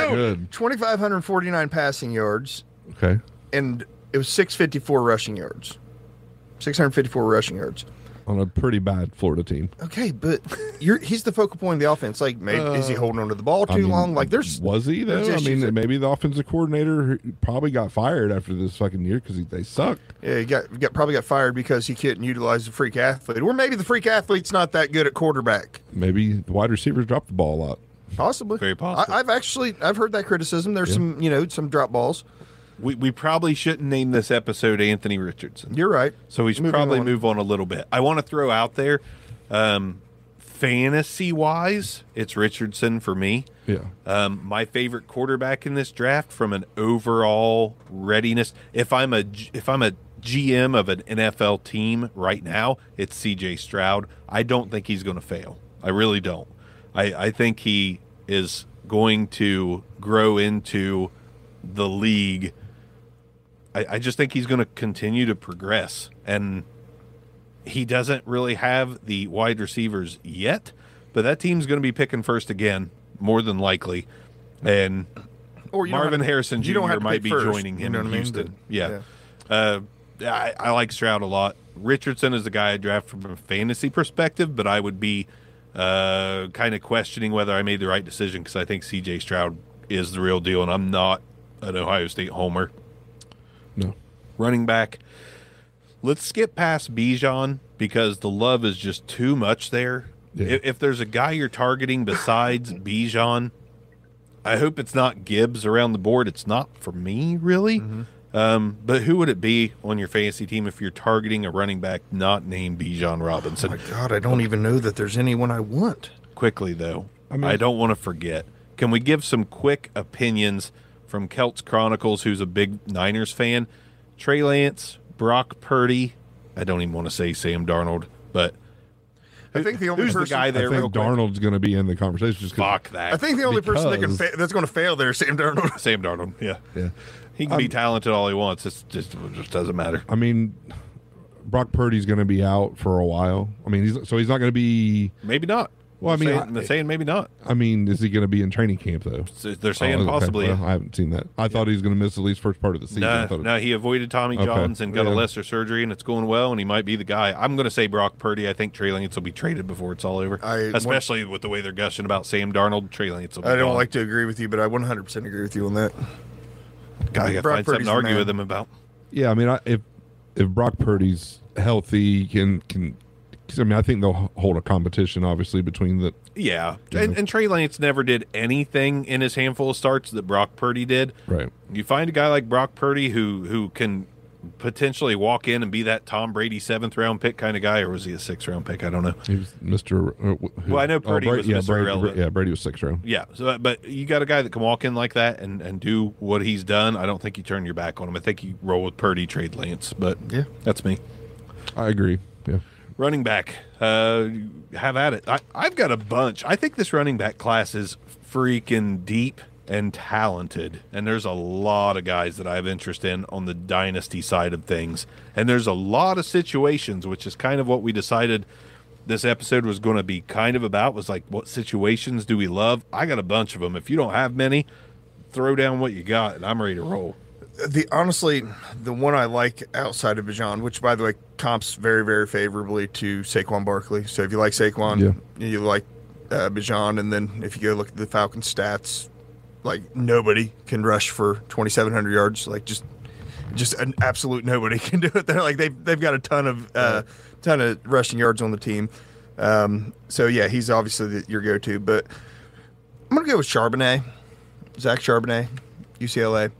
2,549 passing yards. Okay. And it was 654 rushing yards. 654 rushing yards. On a pretty bad Florida team. Okay, but he's the focal point of the offense. Like, maybe is he holding onto the ball too long? Like, was he though? I mean, maybe the offensive coordinator probably got fired after this fucking year because they suck. Yeah, he probably got fired because he couldn't utilize the freak athlete, or maybe the freak athlete's not that good at quarterback. Maybe the wide receivers dropped the ball a lot. Possibly, very possible. I've heard that criticism. There's some drop balls. We probably shouldn't name this episode Anthony Richardson. You're right. So we should probably move on a little bit. I want to throw out there, fantasy-wise, it's Richardson for me. Yeah. My favorite quarterback in this draft from an overall readiness. If I'm a GM of an NFL team right now, it's C.J. Stroud. I don't think he's going to fail. I really don't. I think he is going to grow into the league. I just think he's going to continue to progress, and he doesn't really have the wide receivers yet, but that team's going to be picking first again, more than likely. And Marvin Harrison Jr. might be joining him in Houston. Yeah. I like Stroud a lot. Richardson is the guy I draft from a fantasy perspective, but I would be kind of questioning whether I made the right decision because I think C.J. Stroud is the real deal, and I'm not an Ohio State homer. No. Running back. Let's skip past Bijan because the love is just too much there. Yeah. If there's a guy you're targeting besides Bijan, I hope it's not Gibbs around the board. It's not for me, really. Mm-hmm. But who would it be on your fantasy team if you're targeting a running back not named Bijan Robinson? Oh my God, I don't even know that there's anyone I want. Quickly, though, I don't want to forget. Can we give some quick opinions from Celts Chronicles, who's a big Niners fan? Trey Lance, Brock Purdy. I don't even want to say Sam Darnold, but I think the only who's person, the guy there? I think Darnold's going to be in the conversation. Just fuck that. I think the only person that's going to fail there is Sam Darnold. Sam Darnold, yeah. Yeah. He can be talented all he wants. It just doesn't matter. I mean, Brock Purdy's going to be out for a while. I mean, he's not going to be. Maybe not. Well, they're saying maybe not. I mean, is he going to be in training camp though? They're saying possibly. Well, I haven't seen that. I thought he was going to miss at least first part of the season. No, he avoided Tommy Johns and got a lesser surgery, and it's going well, and he might be the guy. I'm going to say Brock Purdy. I think Trey Lance will be traded before it's all over, especially with the way they're gushing about Sam Darnold. Trey Lance will be I don't gone. like to agree with you, but I 100% agree with you on that. Guy got to find something to argue with him about. Yeah, I mean, if Brock Purdy's healthy, I think they'll hold a competition, obviously, between the. Yeah, and Trey Lance never did anything in his handful of starts that Brock Purdy did. Right. You find a guy like Brock Purdy who can potentially walk in and be that Tom Brady 7th-round pick kind of guy, or was he a 6th-round pick? I don't know. He was Mr. Well, I know Purdy was Mr. Brady, Irrelevant. yeah, Brady was 6th round. Yeah, so but you got a guy that can walk in like that and do what he's done. I don't think you turn your back on him. I think you roll with Purdy, trade Lance, but Yeah. that's me. I agree. Yeah. Running back, have at it. I've got a bunch. I think this running back class is freaking deep and talented, and there's a lot of guys that I have interest in on the dynasty side of things, and there's a lot of situations, which is kind of what we decided this episode was going to be kind of about, was like, what situations do we love? I got a bunch of them. If you don't have many, throw down what you got, and I'm ready to roll. Honestly, the one I like outside of Bijan, which by the way comps very, very favorably to Saquon Barkley. So if you like Saquon, you like Bijan, and then if you go look at the Falcons stats, like nobody can rush for 2,700 yards. Like just an absolute nobody can do it. They're like they've got a ton of rushing yards on the team. So yeah, he's obviously your go-to. But I'm gonna go with Charbonnet, Zach Charbonnet, UCLA.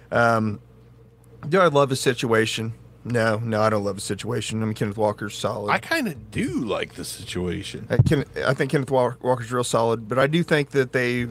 Do I love his situation? No, I don't love his situation. I mean, Kenneth Walker's solid. I kind of do like the situation. I think Kenneth Walker's real solid, but I do think that they,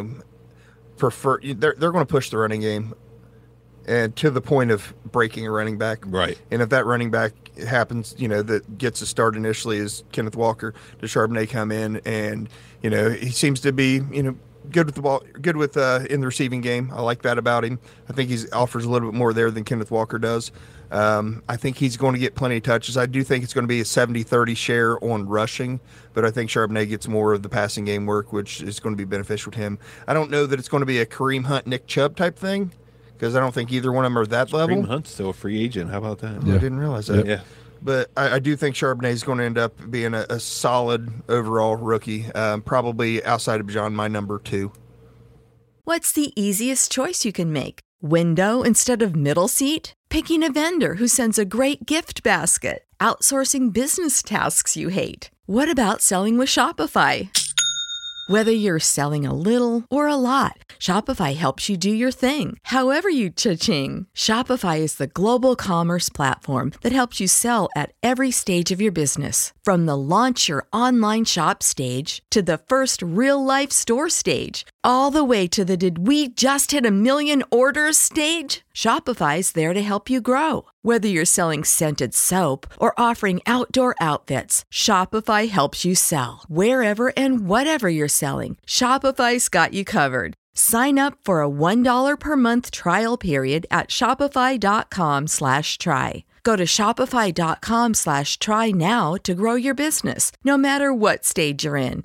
prefer they're going to push the running game, and to the point of breaking a running back. Right. And if that running back happens, that gets a start initially is Kenneth Walker, does Charbonnet come in, and he seems to be good with the ball, good with in the receiving game. I like that about him. I think he offers a little bit more there than Kenneth Walker does. I think he's going to get plenty of touches. I do think it's going to be a 70-30 share on rushing, but I think Charbonnet gets more of the passing game work, which is going to be beneficial to him. I don't know that it's going to be a Kareem Hunt, Nick Chubb type thing, because I don't think either one of them are at that level. Kareem Hunt's still a free agent. How about that? I didn't realize that. Yeah. But I do think Charbonnet is going to end up being a solid overall rookie, probably outside of Bijan, my number 2. What's the easiest choice you can make? Window instead of middle seat? Picking a vendor who sends a great gift basket? Outsourcing business tasks you hate? What about selling with Shopify? Whether you're selling a little or a lot, Shopify helps you do your thing, however you cha-ching. Shopify is the global commerce platform that helps you sell at every stage of your business. From the launch your online shop stage to the first real-life store stage, all the way to the did we just hit 1 million orders stage. Shopify's there to help you grow. Whether you're selling scented soap or offering outdoor outfits, Shopify helps you sell. Wherever and whatever you're selling, Shopify's got you covered. Sign up for a $1 per month trial period at shopify.com/try. Go to shopify.com/try now to grow your business, no matter what stage you're in.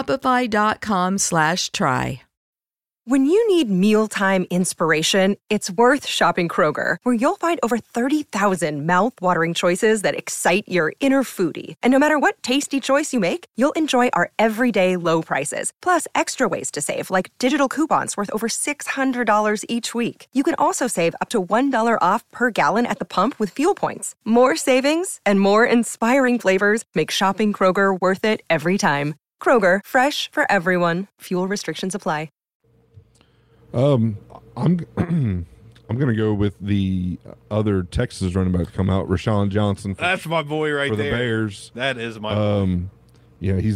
Shopify.com/try. When you need mealtime inspiration, it's worth shopping Kroger, where you'll find over 30,000 mouth-watering choices that excite your inner foodie. And no matter what tasty choice you make, you'll enjoy our everyday low prices, plus extra ways to save, like digital coupons worth over $600 each week. You can also save up to $1 off per gallon at the pump with fuel points. More savings and more inspiring flavors make shopping Kroger worth it every time. Kroger, fresh for everyone. Fuel restrictions apply. I'm going to go with the other Texas running back to come out, Rashawn Johnson. That's my boy right for there. The Bears. That is my boy. Yeah, he's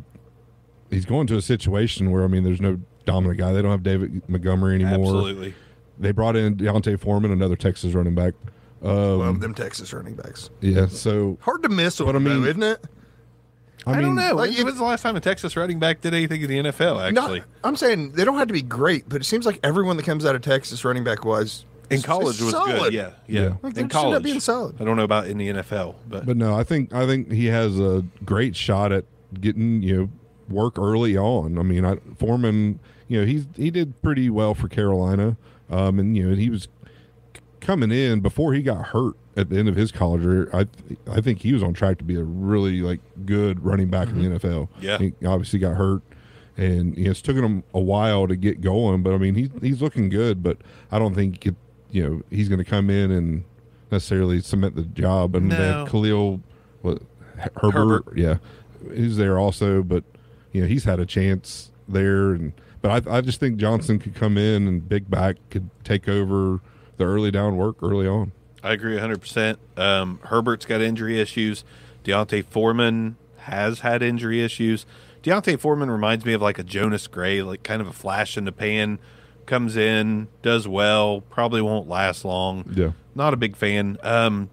going to a situation where, there's no dominant guy. They don't have David Montgomery anymore. Absolutely. They brought in Deontay Foreman, another Texas running back. Love them Texas running backs. Yeah, so hard to miss them, though, isn't it? I don't know. Like, when was the last time a Texas running back did anything in the NFL, actually? No, I'm saying they don't have to be great, but it seems like everyone that comes out of Texas running back-wise in college was solid. good. Yeah. Like, in college. being solid. I don't know about in the NFL. But no, I think he has a great shot at getting, work early on. Foreman, he did pretty well for Carolina. And he was coming in before he got hurt at the end of his college career. I think he was on track to be a really good running back in the NFL. Yeah, he obviously got hurt, and it's taken him a while to get going. But he's looking good. But I don't think he's going to come in and necessarily cement the job. And they have Khalil Herbert, yeah, he's there also. But he's had a chance there. But I just think Johnson could come in and big back could take over the early down work early on. I agree 100%. Herbert's got injury issues. Deontay Foreman has had injury issues. Deontay Foreman reminds me of like a Jonas Gray, like kind of a flash in the pan. Comes in, does well, probably won't last long. Yeah. Not a big fan. I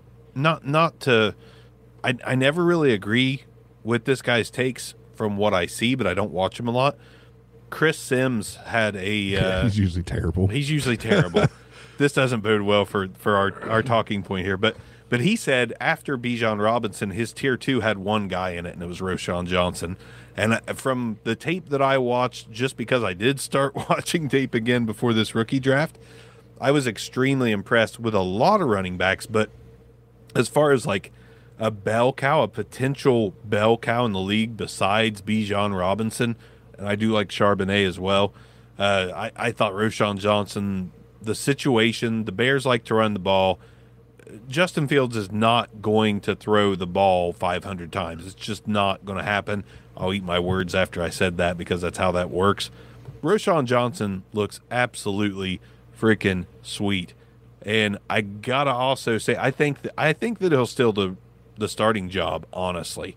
never really agree with this guy's takes from what I see, but I don't watch him a lot. Chris Sims had a he's usually terrible. He's usually terrible. This doesn't bode well for our talking point here, but he said after Bijan Robinson, his tier 2 had one guy in it, and it was Roschon Johnson. And from the tape that I watched, just because I did start watching tape again before this rookie draft, I was extremely impressed with a lot of running backs. But as far as like a bell cow, a potential bell cow in the league besides Bijan Robinson, and I do like Charbonnet as well, I thought Roschon Johnson, the situation, the Bears like to run the ball. Justin Fields is not going to throw the ball 500 times. It's just not going to happen. I'll eat my words after I said that because that's how that works. Roschon Johnson looks absolutely freaking sweet. And I got to also say, I think that he'll steal the starting job, honestly.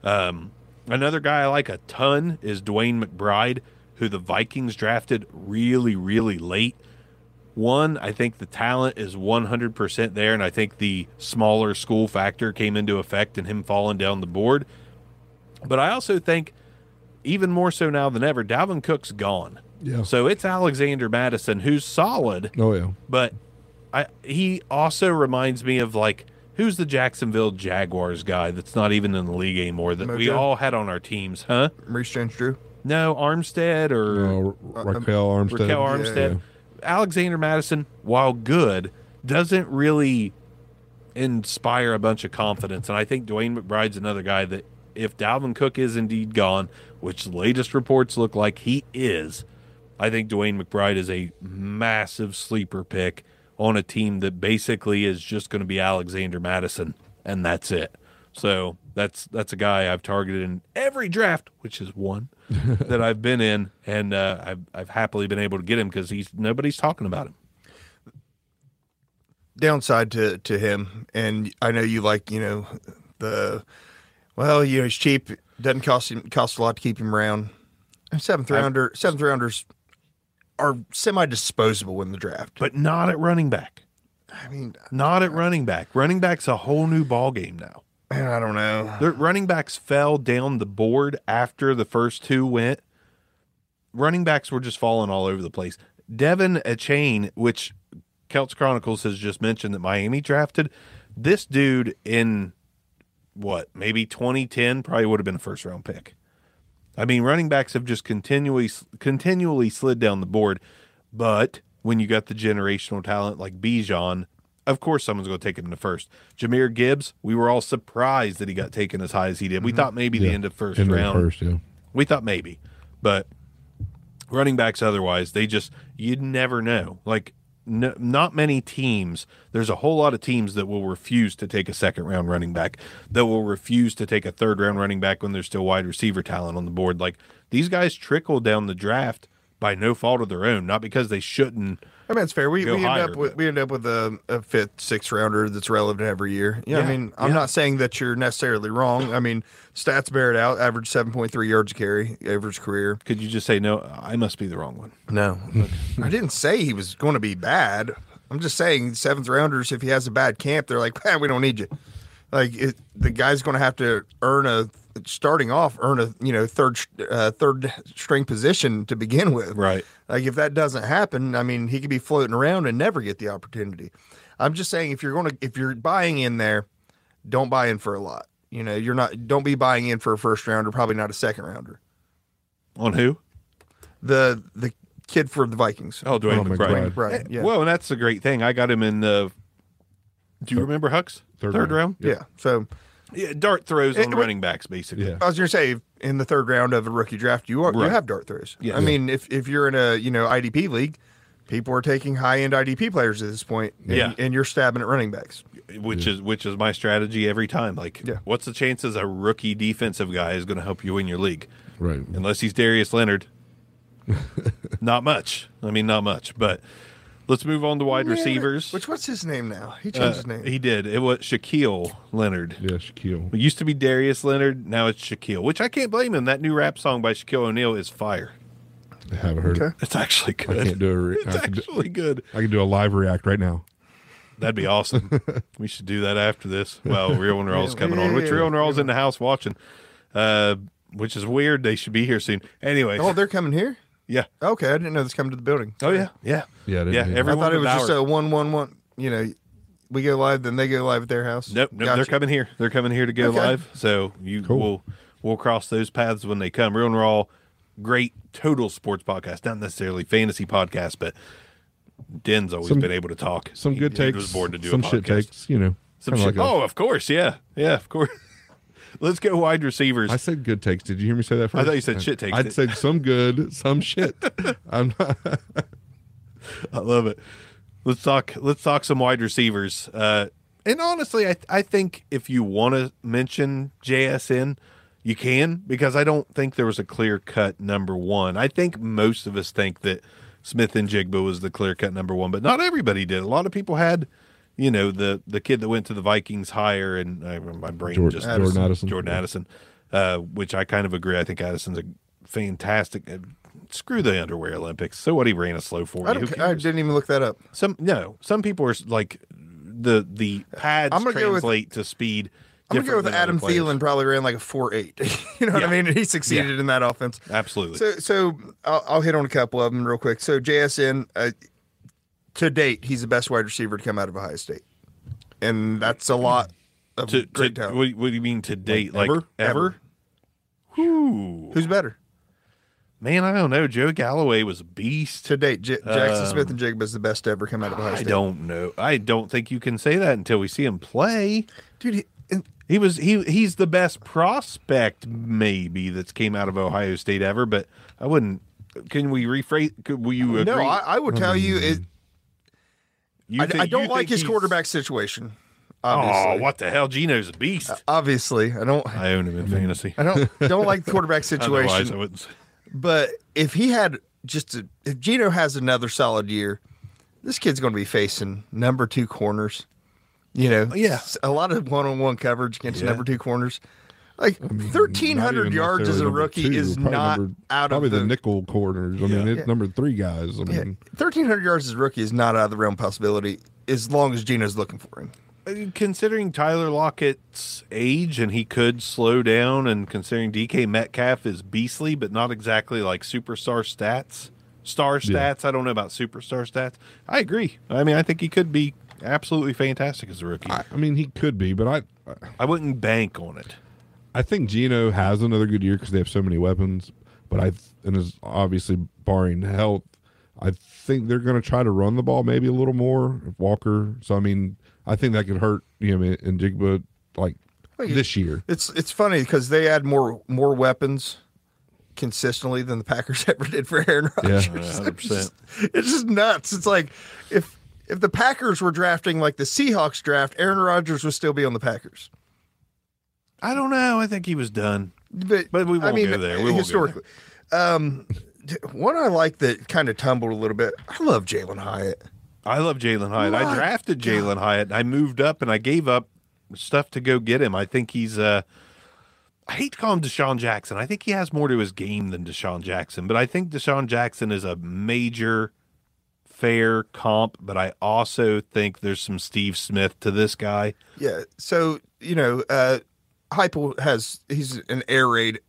Another guy I like a ton is Dwayne McBride, who the Vikings drafted really, really late. One, I think the talent is 100% there, and I think the smaller school factor came into effect in him falling down the board. But I also think, even more so now than ever, Dalvin Cook's gone. Yeah. So it's Alexander Mattison, who's solid. Oh, yeah. But he also reminds me of, like, who's the Jacksonville Jaguars guy that's not even in the league anymore that we all had on our teams, huh? Maurice Jones-Drew? No, Armstead or Raquel Armstead. Raquel Armstead. Yeah. Alexander Mattison, while good, doesn't really inspire a bunch of confidence. And I think Dwayne McBride's another guy that if Dalvin Cook is indeed gone, which the latest reports look like he is, I think Dwayne McBride is a massive sleeper pick on a team that basically is just going to be Alexander Mattison, and that's it. So that's a guy I've targeted in every draft, which is one that I've been in, and I've happily been able to get him because nobody's talking about him. Downside to him, and I know you like, he's cheap, doesn't cost a lot to keep him around. Seventh rounders are semi-disposable in the draft, but not at running back. I mean, not at running back. Running back's a whole new ball game now. Man, I don't know. The running backs fell down the board after the first two went. Running backs were just falling all over the place. Devin Achane, which Celts Chronicles has just mentioned that Miami drafted, this dude in maybe 2010 probably would have been a first-round pick. I mean, running backs have just continually slid down the board, but when you got the generational talent like Bijan, of course someone's going to take him in the first. Jahmyr Gibbs, we were all surprised that he got taken as high as he did. We thought maybe the end of first round. We thought maybe, but running backs otherwise, you'd never know. Like, not many teams. There's a whole lot of teams that will refuse to take a second-round running back, that will refuse to take a third-round running back when there's still wide receiver talent on the board. Like, these guys trickle down the draft by no fault of their own, not because they shouldn't. I mean, it's fair. We end up with a fifth, sixth rounder that's relevant every year. Yeah, I mean, I'm not saying that you're necessarily wrong. I mean, stats bear it out. Average 7.3 yards a carry, average career. Could you just say no? I must be the wrong one. No, I didn't say he was going to be bad. I'm just saying seventh rounders. If he has a bad camp, they're like, we don't need you. Like the guy's going to have to earn a third string position to begin with. Right. Like if that doesn't happen, I mean, he could be floating around and never get the opportunity. I'm just saying if you're buying in there, don't buy in for a lot. Don't be buying in for a first rounder, probably not a second rounder. On who? The kid for the Vikings. Oh, Dwayne McBride. Right. Yeah. Well, and that's the great thing. I got him in the. Do you remember Huck's third round? Yeah. So. Yeah, dart throws on running backs, basically. Yeah. I was going to say, in the third round of a rookie draft, you have dart throws. Yeah. I mean, if you're in a IDP league, people are taking high-end IDP players at this point, and you're stabbing at running backs. Which is my strategy every time. Like, what's the chances a rookie defensive guy is going to help you win your league? Right. Unless he's Darius Leonard. Not much. I mean, not much. But Let's move on to wide receivers. What's his name now? He changed his name. He did. It was Shaquille Leonard. Yeah, Shaquille. It used to be Darius Leonard. Now it's Shaquille, which I can't blame him. That new rap song by Shaquille O'Neal is fire. I haven't heard it. It's actually good. I can't do it. It's actually good. I can do a live react right now. That'd be awesome. We should do that after this. Well, Real and Raw's coming on. Which Real and Raw's in the house watching, which is weird. They should be here soon. Anyway. Oh, they're coming here? Yeah. Okay, I didn't know this coming to the building. Oh, yeah. Yeah. Yeah, Yeah. I Everyone thought it but was just Bauer. a 1-1-1. You know, we go live, then they go live at their house. Nope. They're Gotcha. coming here. They're coming here to go Okay. live. So we'll cross those paths when they come. Real and Raw, great total sports podcast, not necessarily fantasy podcast, but Den's always been able to talk. Some good He takes. was born to do some a shit podcast. takes, you know. Some kinda shit. like a- Oh, of course. Yeah. Yeah, of course. Let's go wide receivers. I said good takes. Did you hear me say that first? I thought you said shit takes. I'd said some good, some shit. I'm not. I love it. Let's talk some wide receivers. And honestly, I think if you want to mention JSN, you can, because I don't think there was a clear cut number one. I think most of us think that Smith and Jigba was the clear cut number one, but not everybody did. A lot of people had, you know, the kid that went to the Vikings higher, and my brain Jordan Addison, which I kind of agree. I think Addison's a fantastic. Screw the underwear Olympics. So what, he ran a slow 40. I didn't even look that up. Some people are like the pads I'm gonna go with- translate to speed. I'm going to go different with than other Adam players. Thielen, probably ran like a 4.8. You know what I Yeah. mean? He succeeded in that offense. Absolutely. So I'll hit on a couple of them real quick. So JSN, to date, he's the best wide receiver to come out of Ohio State. And that's a lot of great talent. What do you mean to date? Like ever? ever? Whew. Who's better? Man, I don't know. Joe Galloway was a beast. To date, Jackson Smith and Jigba is the best to ever come out of Ohio I State. don't know. I don't think you can say that until we see him play. Dude, He's the best prospect maybe that's came out of Ohio State ever, but I wouldn't. Can we rephrase? Will you agree? no, I would tell you it. You I think- don't you like think his he's- quarterback situation. Oh, Obviously. what the hell? Gino's a beast. Obviously, I don't I own him in fantasy. don't like the quarterback Otherwise, I situation. wouldn't say. But if he had if Gino has another solid year, this kid's going to be facing number 2 corners. You know, Yeah. a lot of one-on-one coverage against Yeah. number 2 corners. Like 1,300 Not even yards as a necessarily number rookie two, is probably not number- out probably of the nickel corners. I mean, it's number 3 guys. I Yeah, mean, 1,300 yards as a rookie is not out of the realm of possibility as long as Gino's looking for him. Considering Tyler Lockett's age and he could slow down, and considering DK Metcalf is beastly, but not exactly like superstar stats, Yeah. I don't know about superstar stats. I agree. I mean, I think he could be absolutely fantastic as a rookie. I mean, he could be, but I wouldn't bank on it. I think Gino has another good year because they have so many weapons. But and is obviously barring health, I think they're going to try to run the ball maybe a little more. If Walker, so I mean, I think that could hurt him in Jigba like this year. It's funny because they add more weapons consistently than the Packers ever did for Aaron Rodgers. Yeah. 100%. It's just nuts. It's like if the Packers were drafting like the Seahawks draft, Aaron Rodgers would still be on the Packers. I don't know. I think he was done. But we won't go there. We won't go historically. One I like that kind of tumbled a little bit. I love Jalen Hyatt. I love Jalen Hyatt. I drafted Jalen Hyatt. I moved up and I gave up stuff to go get him. I think he's I hate to call him Deshaun Jackson. I think he has more to his game than Deshaun Jackson, but I think Deshaun Jackson is a major fair comp, but I also think there's some Steve Smith to this guy. Yeah. So, you know, Heupel he's an air raid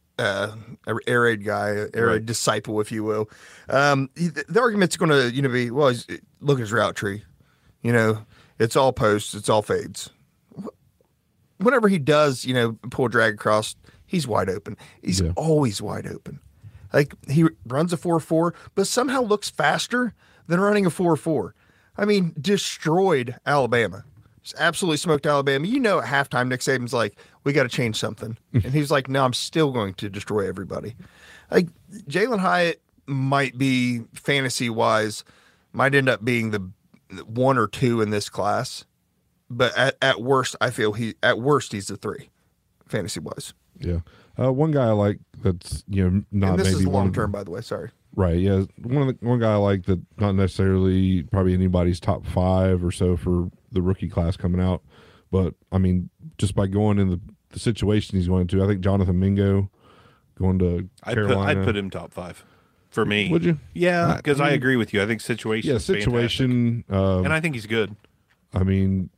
guy, air raid disciple, if you will. The argument's going to, be, well, look at his route tree. It's all posts, it's all fades. Whenever he does, pull drag across, he's wide open. He's always wide open. Like, he runs a 4.4, but somehow looks faster than running a 4.4. I mean, destroyed Alabama. Just absolutely smoked Alabama. At halftime, Nick Saban's like, we got to change something. And he's like, no, I'm still going to destroy everybody. Like, Jalen Hyatt might be, fantasy-wise, might end up being the 1 or 2 in this class. But at worst, I feel he's the 3, fantasy-wise. Yeah. One guy I like that's not And this maybe is one long of- term, by the way. Sorry. Right. Yeah. One guy I like that, not necessarily probably anybody's top 5 or so for the rookie class coming out, but I mean, just by going in the situation he's going to, I think Jonathan Mingo going to Carolina. I'd put him top 5 for me. Would you? Yeah, because I agree with you. I think situation. Yeah, situation. And I think he's good. I mean,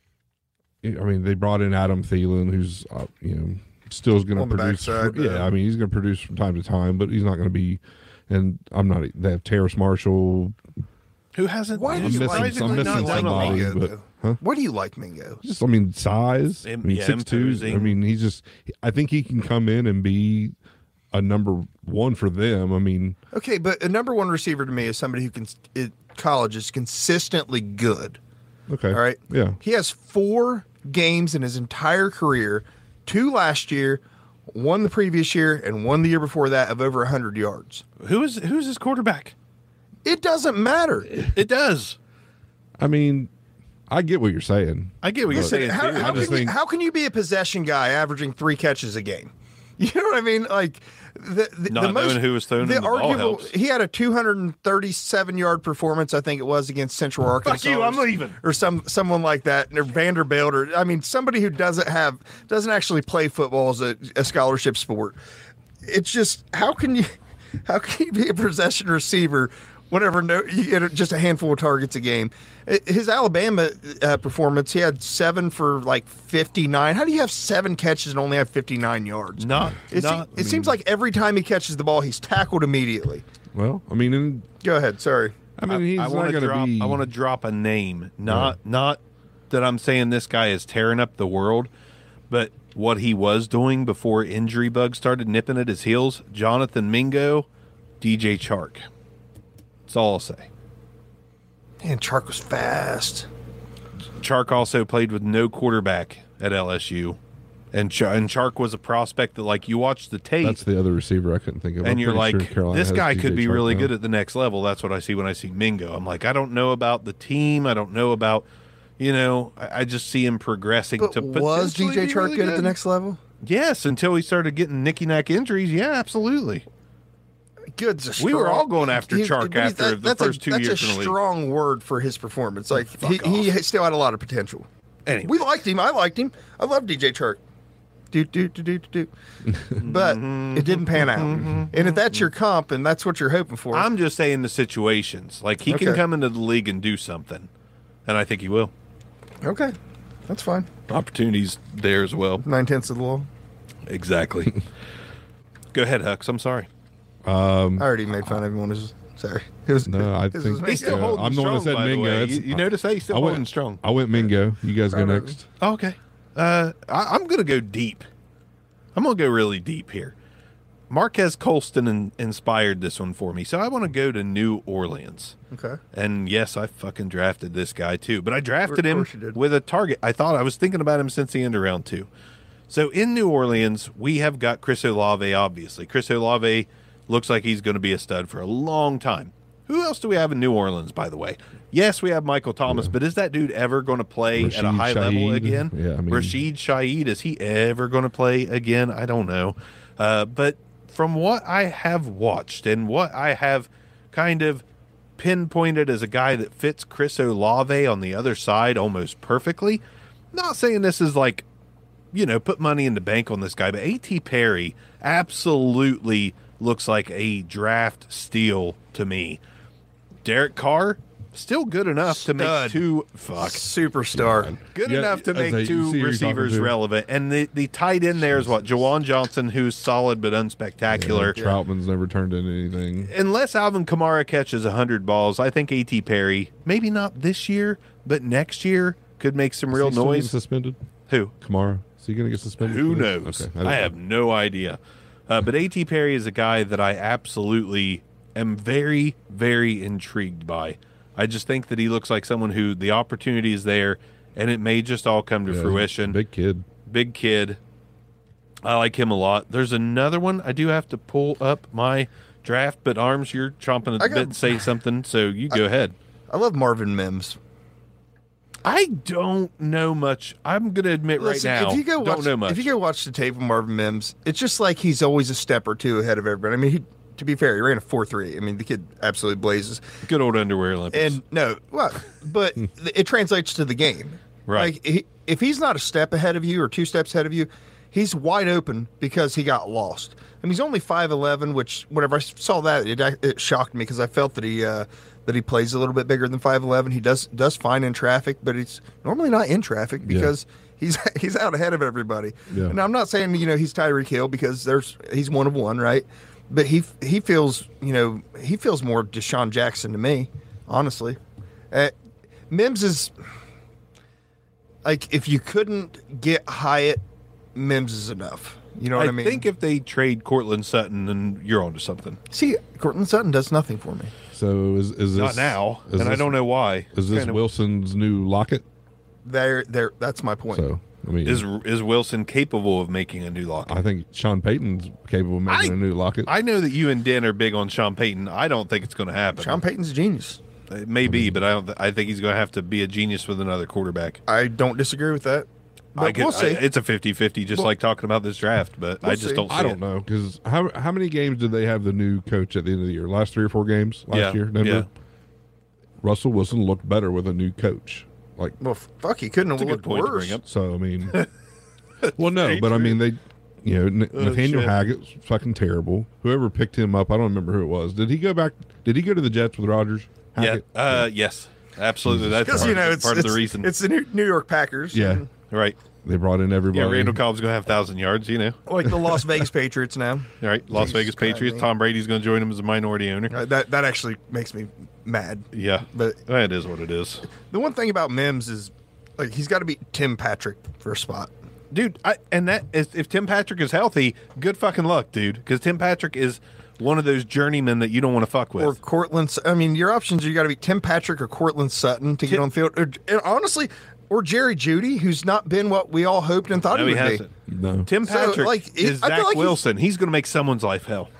they brought in Adam Thielen, who's still is going to produce. I mean, he's going to produce from time to time, but he's not going to be. And I'm not. They have Terrace Marshall. Who hasn't? Why do I'm you missing somebody, Mingo, but though? huh? Why do you like Mingo? Just, size. I mean, 6'2". imposing. I mean, he's just. I think he can come in and be a number 1 for them. I mean, Okay, but a number 1 receiver to me is somebody who in college is consistently good. okay, All right. yeah. He has 4 games in his entire career, 2 last year, 1 the previous year, and 1 the year before that of over 100 yards. Who's his quarterback? It doesn't matter. It does. I mean, I get what you're saying. I get what you're saying. How, too. how, how can you be a possession guy averaging 3 catches a game? You know what I mean? Like Not knowing who was throwing him the ball helps. He had a 237-yard performance, I think it was, against Central Arkansas. Fuck you! I'm leaving. Or someone like that, or Vanderbilt, or somebody who doesn't actually play football as a scholarship sport. It's just how can you be a possession receiver whenever you get just a handful of targets a game? His Alabama performance, he had 7 for like 59. How do you have 7 catches and only have 59 yards? It seems like every time he catches the ball, he's tackled immediately. Well, I mean, Go ahead. Sorry. I mean, he's not going to be. I want to drop a name. Not that I'm saying this guy is tearing up the world, but what he was doing before injury bugs started nipping at his heels. Jonathan Mingo, DJ Chark. That's all I'll say. Man, Chark was fast. Chark also played with no quarterback at LSU. And Chark was a prospect that, like, you watch the tape. That's the other receiver I couldn't think of. And I'm you're pretty like, sure Carolina this has guy DJ could be Chark really now. good at the next level. That's what I see when I see Mingo. I'm like, I don't know about the team. I don't know about, I just see him progressing But to was potentially DJ be Chark really good at the next level? Yes, until he started getting nicky-knack injuries. Yeah, absolutely. Good's a strong. We were all going after Chark but after the first 2 years in the That's a league. strong word for his performance. Like he off. still had a lot of potential. Anyway. We liked him. I liked him. I love DJ Chark. But it didn't pan out. And if that's your comp and that's what you're hoping for, I'm just saying the situations. Like, he can Okay. come into the league and do something. And I think he will. okay, that's fine. Opportunities there as well. 9/10 of the law. Exactly. Go ahead, Hux. I'm sorry. I already made fun of everyone. Sorry. It was, No, I it was think me. He's still Yeah, holding I'm the one that strong, said by the Mingo. way. It's- You notice that? He's still I went- holding strong. I went Mingo. You guys go Proud of next. Oh, okay. I'm going to go deep. I'm going to go really deep here. Marquez Colston inspired this one for me. So I want to go to New Orleans. Okay. And yes, I fucking drafted this guy too. But I drafted Of him course you did. with a target. I was thinking about him since the end of round 2. So in New Orleans, we have got Chris Olave, obviously. Chris Olave looks like he's going to be a stud for a long time. Who else do we have in New Orleans, by the way? Yes, we have Michael Thomas, but is that dude ever going to play at a Rashid high level Shaheed. again? Yeah, I mean- Rashid Shaheed, is he ever going to play again? I don't know. But from what I have watched and what I have kind of pinpointed as a guy that fits Chris Olave on the other side almost perfectly, not saying this is like, put money in the bank on this guy, but A.T. Perry absolutely looks like a draft steal to me. Derek Carr, still good enough to make Stud. two Superstar. good Yeah, enough to as make you two see who you're receivers talking to. relevant. And the tight end there is what? Jawan Johnson, who's solid but unspectacular. Troutman's never turned into anything. Unless Alvin Kamara catches 100 balls, I think A.T. Perry, maybe not this year, but next year, could make some real Is he still getting noise. Suspended? Who? Kamara? Is he going to get suspended? Who for this? knows? Okay, I have no idea. But A.T. Perry is a guy that I absolutely am very, very intrigued by. I just think that he looks like someone who the opportunity is there, and it may just all come to Yeah, fruition. Big kid. Big kid. I like him a lot. There's another one. I do have to pull up my draft, but Arms, you're chomping at the bit to say something, so you go ahead. I love Marvin Mims. I don't know much. I'm going to admit Listen, right now, if you go don't watch, know much. If you go watch the tape of Marvin Mims, it's just like he's always a step or two ahead of everybody. I mean, to be fair, he ran a 4.3. I mean, the kid absolutely blazes. Good old underwear Olympics. And no, well, but it translates to the game. Right. Like, if he's not a step ahead of you or 2 steps ahead of you, he's wide open because he got lost. I mean, he's only 5'11", which whenever I saw that, it shocked me because I felt that he plays a little bit bigger than 5'11". He does fine in traffic, but it's normally not in traffic because he's out ahead of everybody. Yeah. And I'm not saying he's Tyreek Hill because he's one of one, right? But he feels more Deshaun Jackson to me, honestly. Mims is like, if you couldn't get Hyatt, Mims is enough. You know what I mean? I think if they trade Cortland Sutton, then you're onto something. See, Cortland Sutton does nothing for me. So is this not now, and I don't know why. Is this Wilson's new Lockett? That's my point. So I mean, is Wilson capable of making a new Lockett? I think Sean Payton's capable of making a new Lockett. I know that you and Den are big on Sean Payton. I don't think it's going to happen. Sean Payton's a genius. It may be, but I think he's going to have to be a genius with another quarterback. I don't disagree with that. But we'll see. It's a 50-50, just like talking about this draft, but I just don't see I don't know, because how many games did they have the new coach at the end of the year? Last 3 or 4 games last year, Denver? Yeah. Russell Wilson looked better with a new coach. Like, well, fuck, he couldn't have looked worse. So, I mean, well, no, but I mean, they, Nathaniel Hackett's fucking terrible. Whoever picked him up, I don't remember who it was. Did he go to the Jets with Rodgers? Hackett? Yes, absolutely. That's part of the reason. It's the New York Packers. Yeah. Right. They brought in everybody. Yeah, Randall Cobb's going to have 1,000 yards, Like the Las Vegas Patriots now. Right, Las Vegas Patriots. Tom Brady's going to join them as a minority owner. That actually makes me mad. Yeah, but it is what it is. The one thing about Mims is, like, he's got to beat Tim Patrick for a spot. Dude, if Tim Patrick is healthy, good fucking luck, dude. Because Tim Patrick is one of those journeymen that you don't want to fuck with. Or Cortland. I mean, your options are you got to be Tim Patrick or Cortland Sutton to get on the field. And honestly, or Jerry Jeudy, who's not been what we all hoped and thought he would hasn't. be. No. Tim Patrick is Zach Wilson. He's going to make someone's life hell.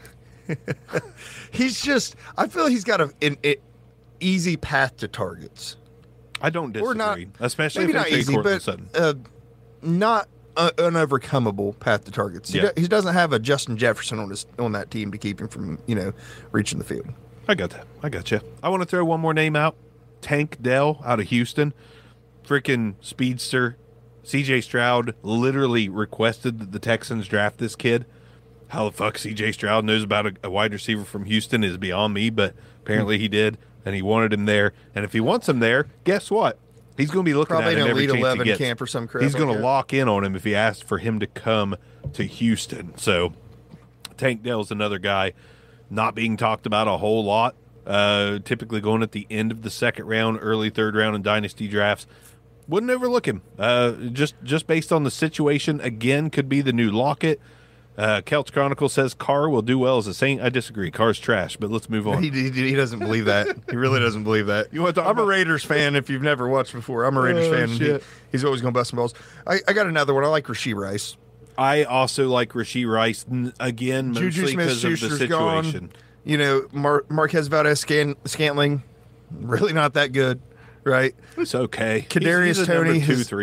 He's just, I feel he's got an easy path to targets. I don't disagree. Or not, especially maybe if not easy, but not unovercomable path to targets. He doesn't have a Justin Jefferson on that team to keep him from reaching the field. I got that. I got you. I want to throw one more name out. Tank Dell out of Houston. Freaking speedster. CJ Stroud literally requested that the Texans draft this kid. How the fuck CJ Stroud knows about a wide receiver from Houston is beyond me, but apparently he did, and he wanted him there. And if he wants him there, guess what? He's going to be looking probably at him every chance he gets. Camp or some crap. He's going to lock in on him if he asks for him to come to Houston. So Tank Dell's another guy not being talked about a whole lot. Typically going at the end of the second round, early third round in dynasty drafts. Wouldn't overlook him. Just based on the situation, again, could be the new Lockett. Celts Chronicle says Carr will do well as a Saint. I disagree. Carr's trash, but let's move on. He doesn't believe that. He really doesn't believe that. I'm a Raiders fan if you've never watched before. I'm a Raiders fan. And he's always going to bust some balls. I got another one. I like Rashee Rice. I also like Rashee Rice, again, mostly because of the situation. Gone. Marquez Valdez-Scantling, really not that good. Right, it's okay. Kadarius Toney,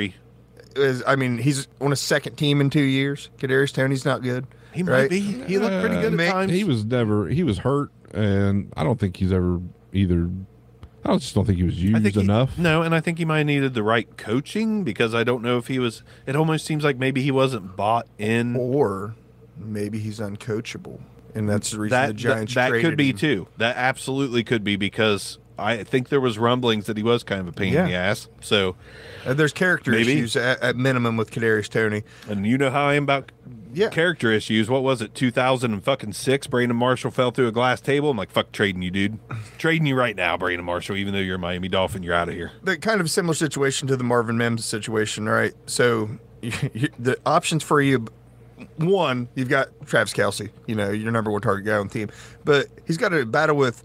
2-3. He's on a second team in 2 years. Kadarius Toney's not good. He might be. He looked pretty good at times. He was hurt, and I don't think he's ever either. I just don't think he was used enough. No, and I think he might have needed the right coaching because I don't know if he was. It almost seems like maybe he wasn't bought in, or maybe he's uncoachable, and that's the reason the Giants that traded could be him. too. That absolutely could be because I think there was rumblings that he was kind of a pain in the ass. So there's character issues at minimum with Kadarius Toney. And you know how I am about character issues. What was it, 2006? Brandon Marshall fell through a glass table. I'm like, fuck trading you, dude. Trading you right now, Brandon Marshall, even though you're a Miami Dolphin, you're out of here. The kind of similar situation to the Marvin Mims situation, right? So the options for you, one, you've got Travis Kelce, your number one target guy on the team. But he's got to battle with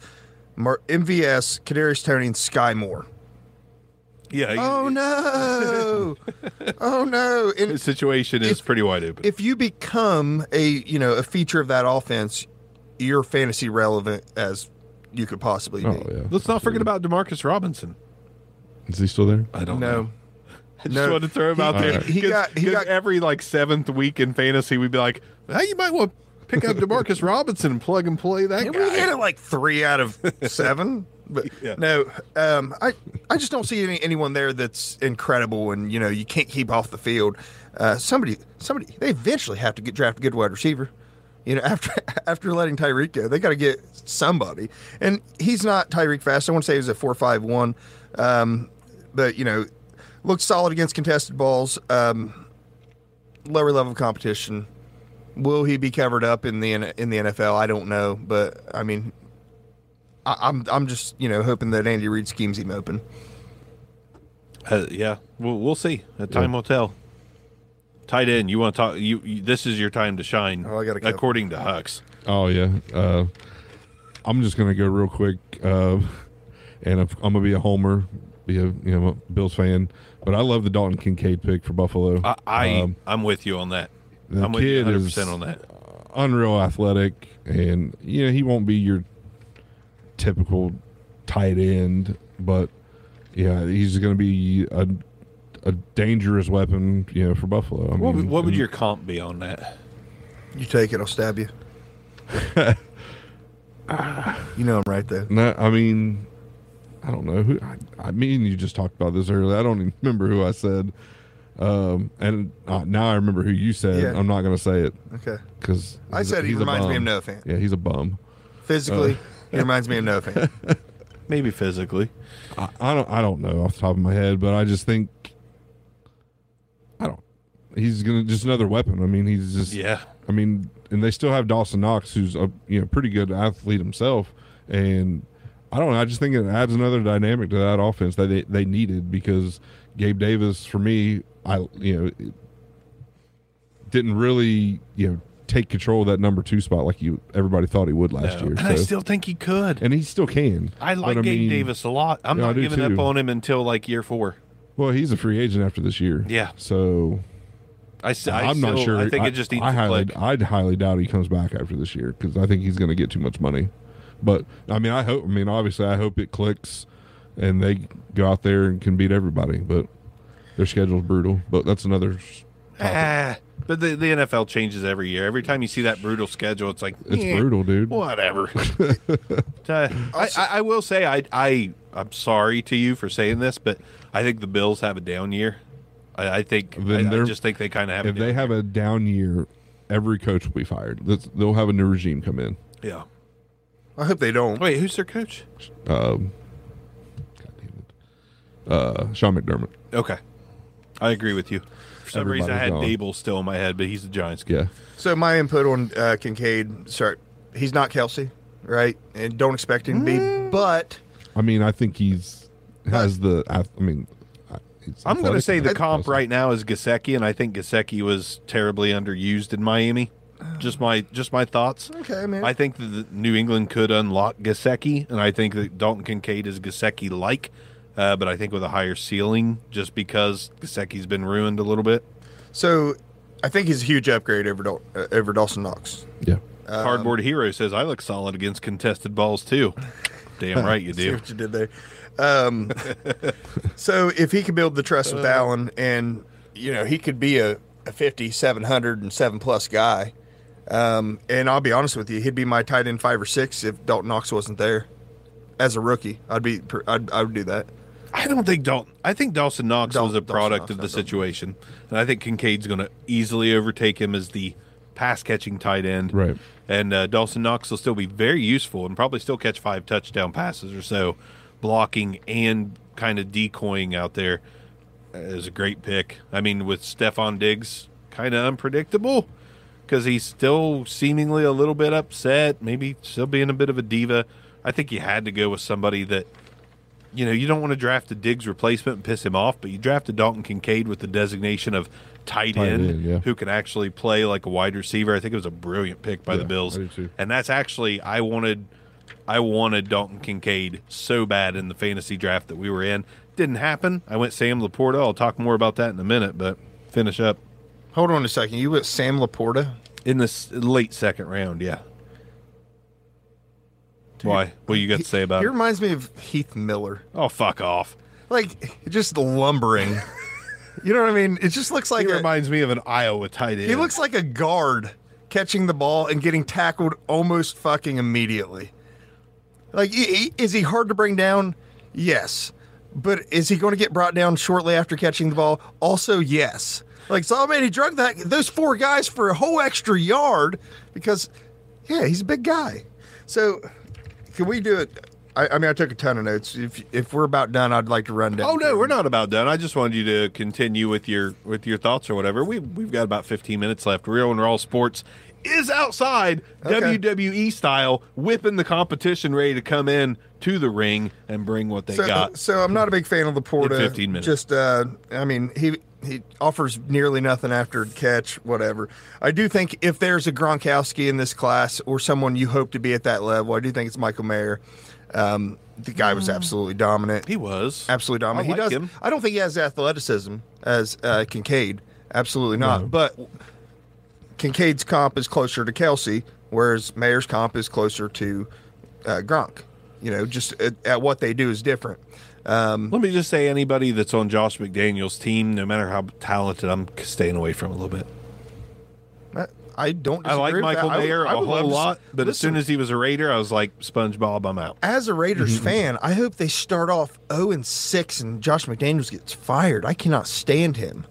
MVS, Kadarius Toney, and Sky Moore. Yeah. Oh no! Oh no! The situation is pretty wide open. If you become a feature of that offense, you're fantasy relevant as you could possibly be. Yeah. Let's not forget about Demarcus Robinson. Is he still there? I don't know. I just No. wanted to throw him out there. He got every 7th week in fantasy, we'd be like, you might want to Pick up Demarcus Robinson and plug and play that And guy. we hit it like 3 out of 7. But Yeah. no, I just don't see anyone there that's incredible, and you can't keep off the field. Somebody, they eventually have to draft a good wide receiver. After letting Tyreek go, they got to get somebody, and he's not Tyreek fast. I want to say he was a 4.51, but looked solid against contested balls. Lower level competition. Will he be covered up in the NFL? I don't know, but I mean, I'm just hoping that Andy Reid schemes him open. Yeah, we'll see. Time will tell. Tight end, you want to talk? You this is your time to shine. Oh, I got a couple. according to Hux. Oh yeah. I'm just gonna go real quick, and I'm gonna be a homer, be a Bills fan, but I love the Dalton Kincaid pick for Buffalo. I'm with you on that. The I'm with you kid 100% is on that. Unreal athletic, and he won't be your typical tight end, but yeah, he's going to be a dangerous weapon, for Buffalo. I mean, What would your comp be on that? You take it, I'll stab you. I'm right there. No, I mean, I don't know who. I mean, you just talked about this earlier. I don't even remember who I said. And now I remember who you said. Yeah. I'm not going to say it Okay. because I said he reminds me of Noah Fant. Yeah, he's a bum. Physically, he reminds me of Noah Fant. Maybe physically. I don't know off the top of my head, but I just think he's gonna just another weapon. I mean, he's just I mean, and they still have Dawson Knox, who's a pretty good athlete himself, and I don't know. I just think it adds another dynamic to that offense that they needed, because Gabe Davis, for me, didn't really take control of that number 2 spot like everybody thought he would last year. And I still think he could. And he still can. I like Gabe Davis a lot. I'm not giving up on him until like year 4. Well, he's a free agent after this year. Yeah. So I'm not sure. I think it just needs to click. I'd highly doubt he comes back after this year, because I think he's going to get too much money. But I mean, obviously, I hope it clicks and they go out there and can beat everybody. But their schedule's brutal. But that's another topic. But the NFL changes every year. Every time you see that brutal schedule, it's like It's brutal, dude. Whatever. I will say I'm sorry to you for saying this, but I think the Bills have a down year. I just think they kind of have. If they have a down year, every coach will be fired. They'll have a new regime come in. Yeah. I hope they don't. Wait, who's their coach? God damn it. Sean McDermott. Okay. I agree with you. For some reason, I had Everybody's Dable still in my head, but he's the Giants guy. Yeah. So my input on Kincaid, he's not Kelsey, right? And don't expect him to be, but I mean, I think he's has the. I mean, I'm going to say the comp right now is Gesicki, and I think Gesicki was terribly underused in Miami. Just my thoughts. Okay, man. I think that the New England could unlock Gesicki, and I think that Dalton Kincaid is Gesicki-like, but I think with a higher ceiling, just because Gesicki's been ruined a little bit. So I think he's a huge upgrade over Dawson Knox. Yeah. Cardboard Hero says, I look solid against contested balls, too. Damn right you See do. what you did there. So if he could build the trust with Allen, and he could be a 50, 700, and 7+ guy. And I'll be honest with you, he'd be my tight end 5 or 6 if Dalton Knox wasn't there. As a rookie, I would do that. I think Dawson Knox was a product of the situation, and I think Kincaid's going to easily overtake him as the pass-catching tight end. Right. And Dawson Knox will still be very useful and probably still catch 5 touchdown passes or so, blocking and kind of decoying out there. Is a great pick. I mean, with Stephon Diggs kind of unpredictable because he's still seemingly a little bit upset, maybe still being a bit of a diva. I think you had to go with somebody that, you don't want to draft a Diggs replacement and piss him off, but you drafted Dalton Kincaid with the designation of tight end, yeah. who can actually play like a wide receiver. I think it was a brilliant pick by the Bills. I do too. And that's actually, I wanted Dalton Kincaid so bad in the fantasy draft that we were in. Didn't happen. I went Sam Laporta. I'll talk more about that in a minute, but finish up. Hold on a second. You went Sam Laporta? In this late second round, yeah. Why? What you got to say about He it? reminds me of Heath Miller. Oh, fuck off. Like, just lumbering. You know what I mean? It just looks like He reminds me of an Iowa tight end. he looks like a guard catching the ball and getting tackled almost fucking immediately. Like, is he hard to bring down? Yes. But is he going to get brought down shortly after catching the ball? Also, yes. Like, so, man, he drugged those 4 guys for a whole extra yard because, yeah, he's a big guy. So, can we do it? I mean, I took a ton of notes. If we're about done, I'd like to run down. Oh no, we're not about done. I just wanted you to continue with your thoughts or whatever. We've got about 15 minutes left. Real and Raw Sports is outside, Okay. WWE style, whipping the competition, ready to come in to the ring and bring what they got. So I'm not a big fan of Laporta. In 15 minutes. Just, I mean, he offers nearly nothing after catch, whatever. I do think if there's a Gronkowski in this class or someone you hope to be at that level, I do think it's Michael Mayer. The guy was absolutely dominant. He was Absolutely dominant. I like him. I don't think he has the athleticism as Kincaid. Absolutely not. No. But Kincaid's comp is closer to Kelsey, whereas Mayer's comp is closer to Gronk. You know, just at what they do is different. Let me just say, anybody that's on Josh McDaniel's team, no matter how talented, I'm staying away from a little bit. I don't I like disagree with Michael that. Mayer I a would whole love to lot, but as soon as he was a Raider, I was like, SpongeBob, I'm out. As a Raiders fan, I hope they start off 0-6 and Josh McDaniels gets fired. I cannot stand him.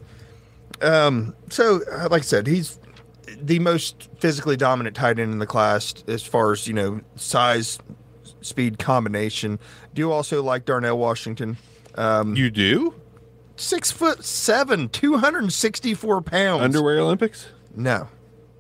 So, like I said, he's the most physically dominant tight end in the class as far as, you know, size, speed combination. Do also like Darnell Washington. You do? 6'7", 264 pounds. Underwear Olympics? No.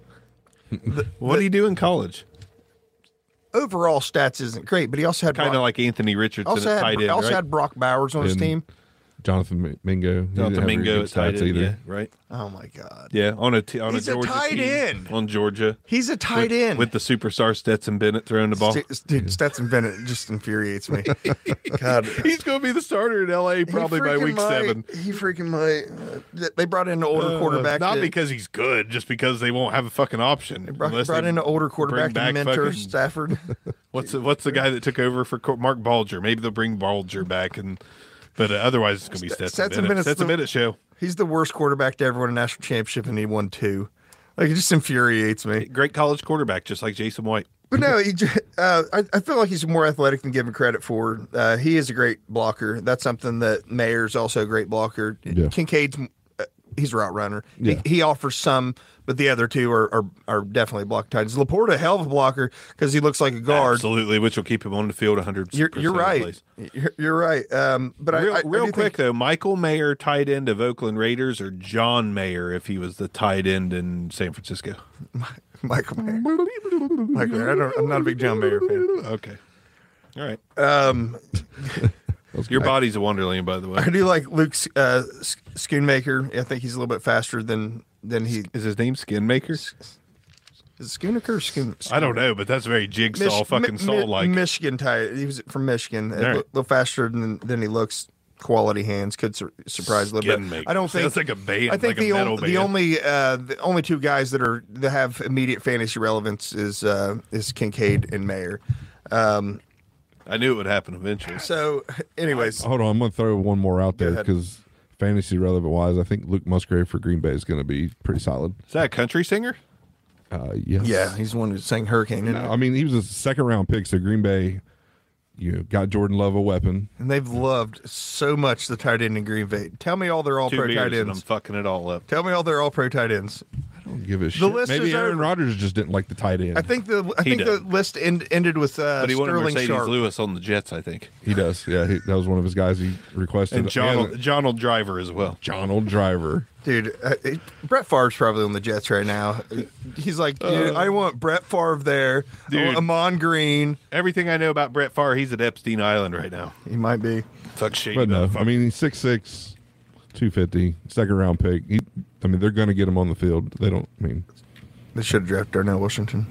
What do you do in college? Overall stats isn't great, but he also had Kind of like Anthony Richardson at tight end, right? had Brock Bowers on his And team. Jonathan Mingo. He didn't Jonathan have very Mingo good at tight stats end, yeah, right? Oh my God. Yeah, on a He's a Georgia tight team, end. on Georgia. He's a tight end. With the superstar Stetson Bennett throwing the ball. Dude, Stetson Bennett just infuriates me. God. He's going to be the starter in L.A. probably by week 7. He freaking might. They brought in an older quarterback. Not that- because he's good, just because they won't have a fucking option. brought unless in they an older quarterback bring and back mentor fucking- Stafford. What's the guy that took over for Mark Balger? Maybe they'll bring Balger back, but otherwise it's going to be Stetson Stetson Bennett. Bennett's Stetson the- Bennett show. He's the worst quarterback to ever win a national championship, and he won 2. Like, it just infuriates me. Great college quarterback, just like Jason White. But no, I feel like he's more athletic than given credit for. He is a great blocker. That's something that Mayer's also a great blocker. Yeah. Kincaid's he's a route runner. Yeah. He offers some, but the other two are definitely block tight ends. Laporta, a hell of a blocker because he looks like a guard. Absolutely, which will keep him on the field 100%. You're right. You're right. But I Real do quick think, though, Michael Mayer, tight end of Oakland Raiders, or John Mayer if he was the tight end in San Francisco? Michael Mayer. Michael Mayer. I'm not a big John Mayer fan. Okay. All right. Your body's a wonderland, by the way. I do like Luke Schoonmaker. I think he's a little bit faster than he Is his name Skinmaker? is. It Schoonmaker or Schoon? I don't know, but that's very jigsaw fucking soul like. Michigan tight. He was from Michigan. All right. A little faster than he looks. Quality hands could surprise a little bit. Skinmaker. I don't think Sounds like a band, I think like a metal band. the only 2 guys that have immediate fantasy relevance is Kincaid and Mayer. I knew it would happen eventually. So, anyways, Hold on, I'm going to throw one more out there ahead. because fantasy relevant wise, I think Luke Musgrave for Green Bay is going to be pretty solid. Is that a country singer? Yes. yeah, he's the one who sang Hurricane, isn't I mean, he was a second round pick, so Green Bay, got Jordan Love a weapon. And they've loved so much the tight end in Green Bay. Tell me all they're all 2 pro tight beers and I'm ends. fucking it all up. Tell me all they're all pro tight ends. I don't give a shit. list Maybe is Aaron over. Rodgers just didn't like the tight end. I think the does. list ended with But he wanted Sterling Mercedes Sharp. Lewis on the Jets, I think. he does. Yeah, that was one of his guys he requested. And John Driver as well. John Driver. Dude, Brett Favre's probably on the Jets right now. He's like, dude, I want Brett Favre there. I Dude. want Amon Green. Everything I know about Brett Favre, he's at Epstein Island right now. He might be. Fuck shady. But no, motherfucker. I mean, he's 6'6", 250, second round pick. They're going to get him on the field. They don't, They should have drafted Darnell Washington.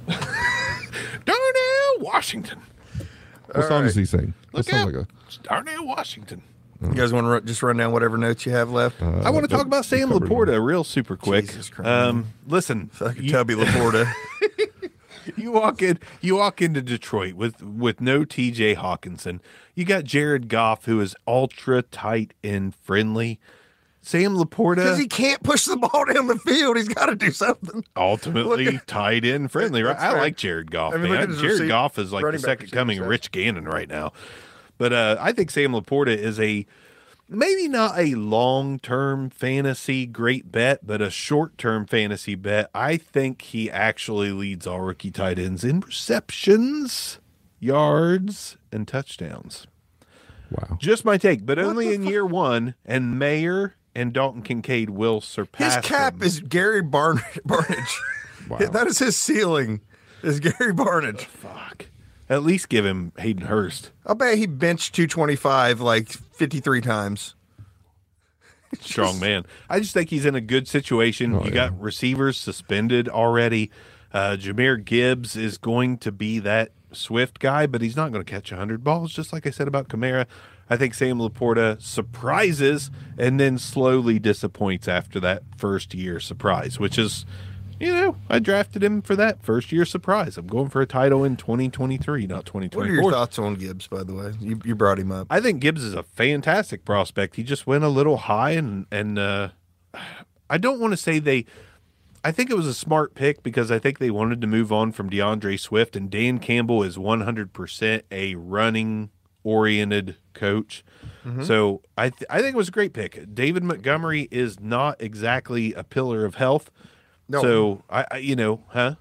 Darnell Washington. what song does he sing? Look That sounds out. like It's Darnell Washington. You guys want to just run down whatever notes you have left? I want to talk about Sam covered Laporta real super quick. Jesus Christ. Listen, Fucking Tubby Laporta. you walk into Detroit with no TJ Hawkinson. You got Jared Goff, who is ultra tight and friendly. Sam Laporta, Because he can't push the ball down the field. He's got to do something. ultimately tight end friendly, right? That's I right. like Jared Goff, I mean, look man. at his Jared Goff is like the running back second coming of receiving Rich Gannon right now. But I think Sam Laporta is maybe not a long-term fantasy great bet, but a short-term fantasy bet. I think he actually leads all rookie tight ends in receptions, yards, and touchdowns. Wow. Just my take, but only in year one, and Mayer and Dalton Kincaid will surpass His cap him. is Gary Barnage. Wow. That is his ceiling, is Gary Barnage. Fuck. At least give him Hayden Hurst. I'll bet he benched 225 like 53 times. Strong man. I just think he's in a good situation. Oh, you yeah. got receivers suspended already. Jameer Gibbs is going to be that Swift guy, but he's not going to catch 100 balls, just like I said about Kamara. I think Sam Laporta surprises and then slowly disappoints after that first year surprise, which is, I drafted him for that first year surprise. I'm going for a title in 2023, not 2024. What are your thoughts on Gibbs, by the way? You brought him up. I think Gibbs is a fantastic prospect. He just went a little high, and I don't want to say I think it was a smart pick because I think they wanted to move on from DeAndre Swift, and Dan Campbell is 100% a running-oriented coach. Mm-hmm. So I think it was a great pick. David Montgomery is not exactly a pillar of health. No. So I know.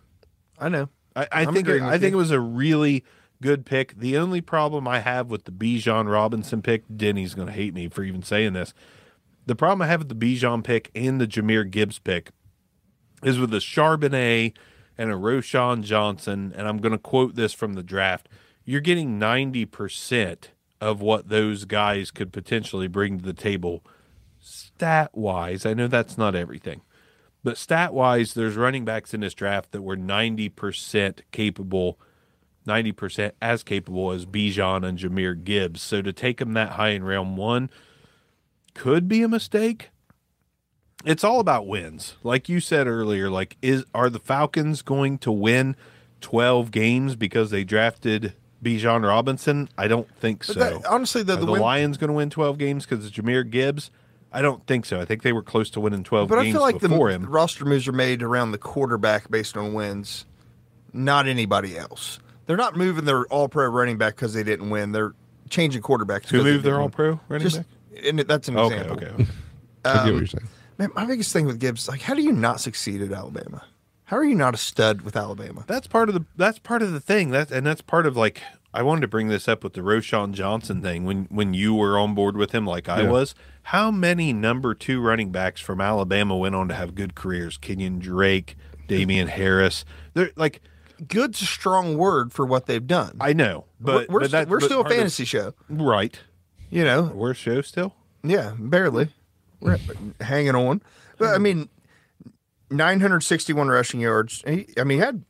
I think agreeing with it you. was a really good pick. The only problem I have with the Bijan Robinson pick, Denny's going to hate me for even saying this. The problem I have with the Bijan pick and the Jameer Gibbs pick is with a Charbonnet and a Roshan Johnson, and I'm going to quote this from the draft, you're getting 90% of what those guys could potentially bring to the table stat-wise. I know that's not everything. But stat-wise, there's running backs in this draft that were 90% capable, 90% as capable as Bijan and Jameer Gibbs. So to take them that high in round one could be a mistake. It's all about wins. Like you said earlier, are the Falcons going to win 12 games because they drafted Bijan Robinson? I don't think so. Honestly, Are the Lions going to win 12 games because of Jameer Gibbs? I don't think so. I think they were close to winning 12 But games I feel like the before him. roster moves are made around the quarterback based on wins, not anybody else. They're not moving their all-pro running back because they didn't win. They're changing quarterbacks. Who 'cause they moved their didn't win. all-pro running back? And that's an Okay, example. okay. I get what you're saying. Man, my biggest thing with Gibbs, how do you not succeed at Alabama? How are you not a stud with Alabama? That's part of the thing. That's part of I wanted to bring this up with the Roshan Johnson thing when you were on board with him like I Yeah. was. How many number 2 running backs from Alabama went on to have good careers? Kenyon Drake, Damian Harris. They're Good's a strong word for what they've done. I know, but we're but still a part of- fantasy show. right? You know, We're a show still. yeah, barely. We're hanging on. But I mean, 961 rushing yards. He had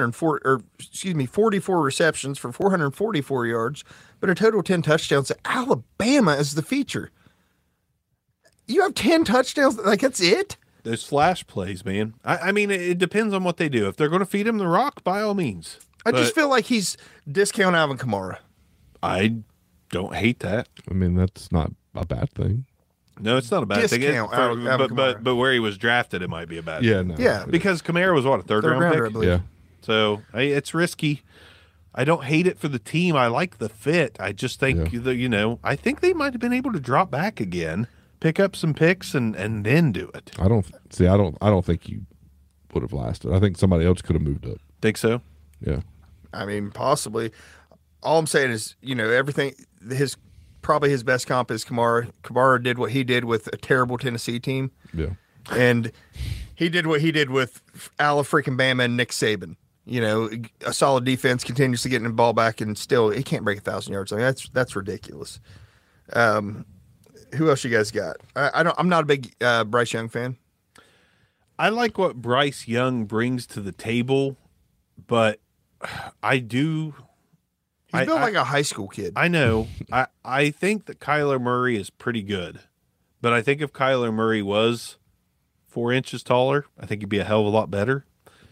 44 receptions for 444 yards, but a total of 10 touchdowns. Alabama is the feature. You have 10 touchdowns, that's it? Those flash plays, man. I mean, it depends on what they do. If they're going to feed him the rock, by all means. I just But feel like he's discount Alvin Kamara. I don't hate that. I mean, that's not a bad thing. No, it's not a bad thing. Discount Alvin But Kamara. where he was drafted, it might be a bad Yeah, thing. no. Yeah, Because Kamara was what, a third round rounder, I pick? believe. Yeah. So it's risky. I don't hate it for the team. I like the fit. I just think I think they might have been able to drop back again, pick up some picks, and then do it. I don't think you would have lasted. I think somebody else could have moved up. Think so? Yeah. I mean, possibly. All I'm saying is, everything. Probably his best comp is Kamara. Kamara did what he did with a terrible Tennessee team, Yeah. and he did what he did with Ala freaking Bama and Nick Saban. A solid defense, continuously getting the ball back, and still he can't break 1,000 yards. I mean, that's ridiculous. Who else you guys got? I'm not a big Bryce Young fan. I like what Bryce Young brings to the table, but I do. He's built like a high school kid. I know. I think that Kyler Murray is pretty good, but I think if Kyler Murray was 4 inches taller, I think he'd be a hell of a lot better.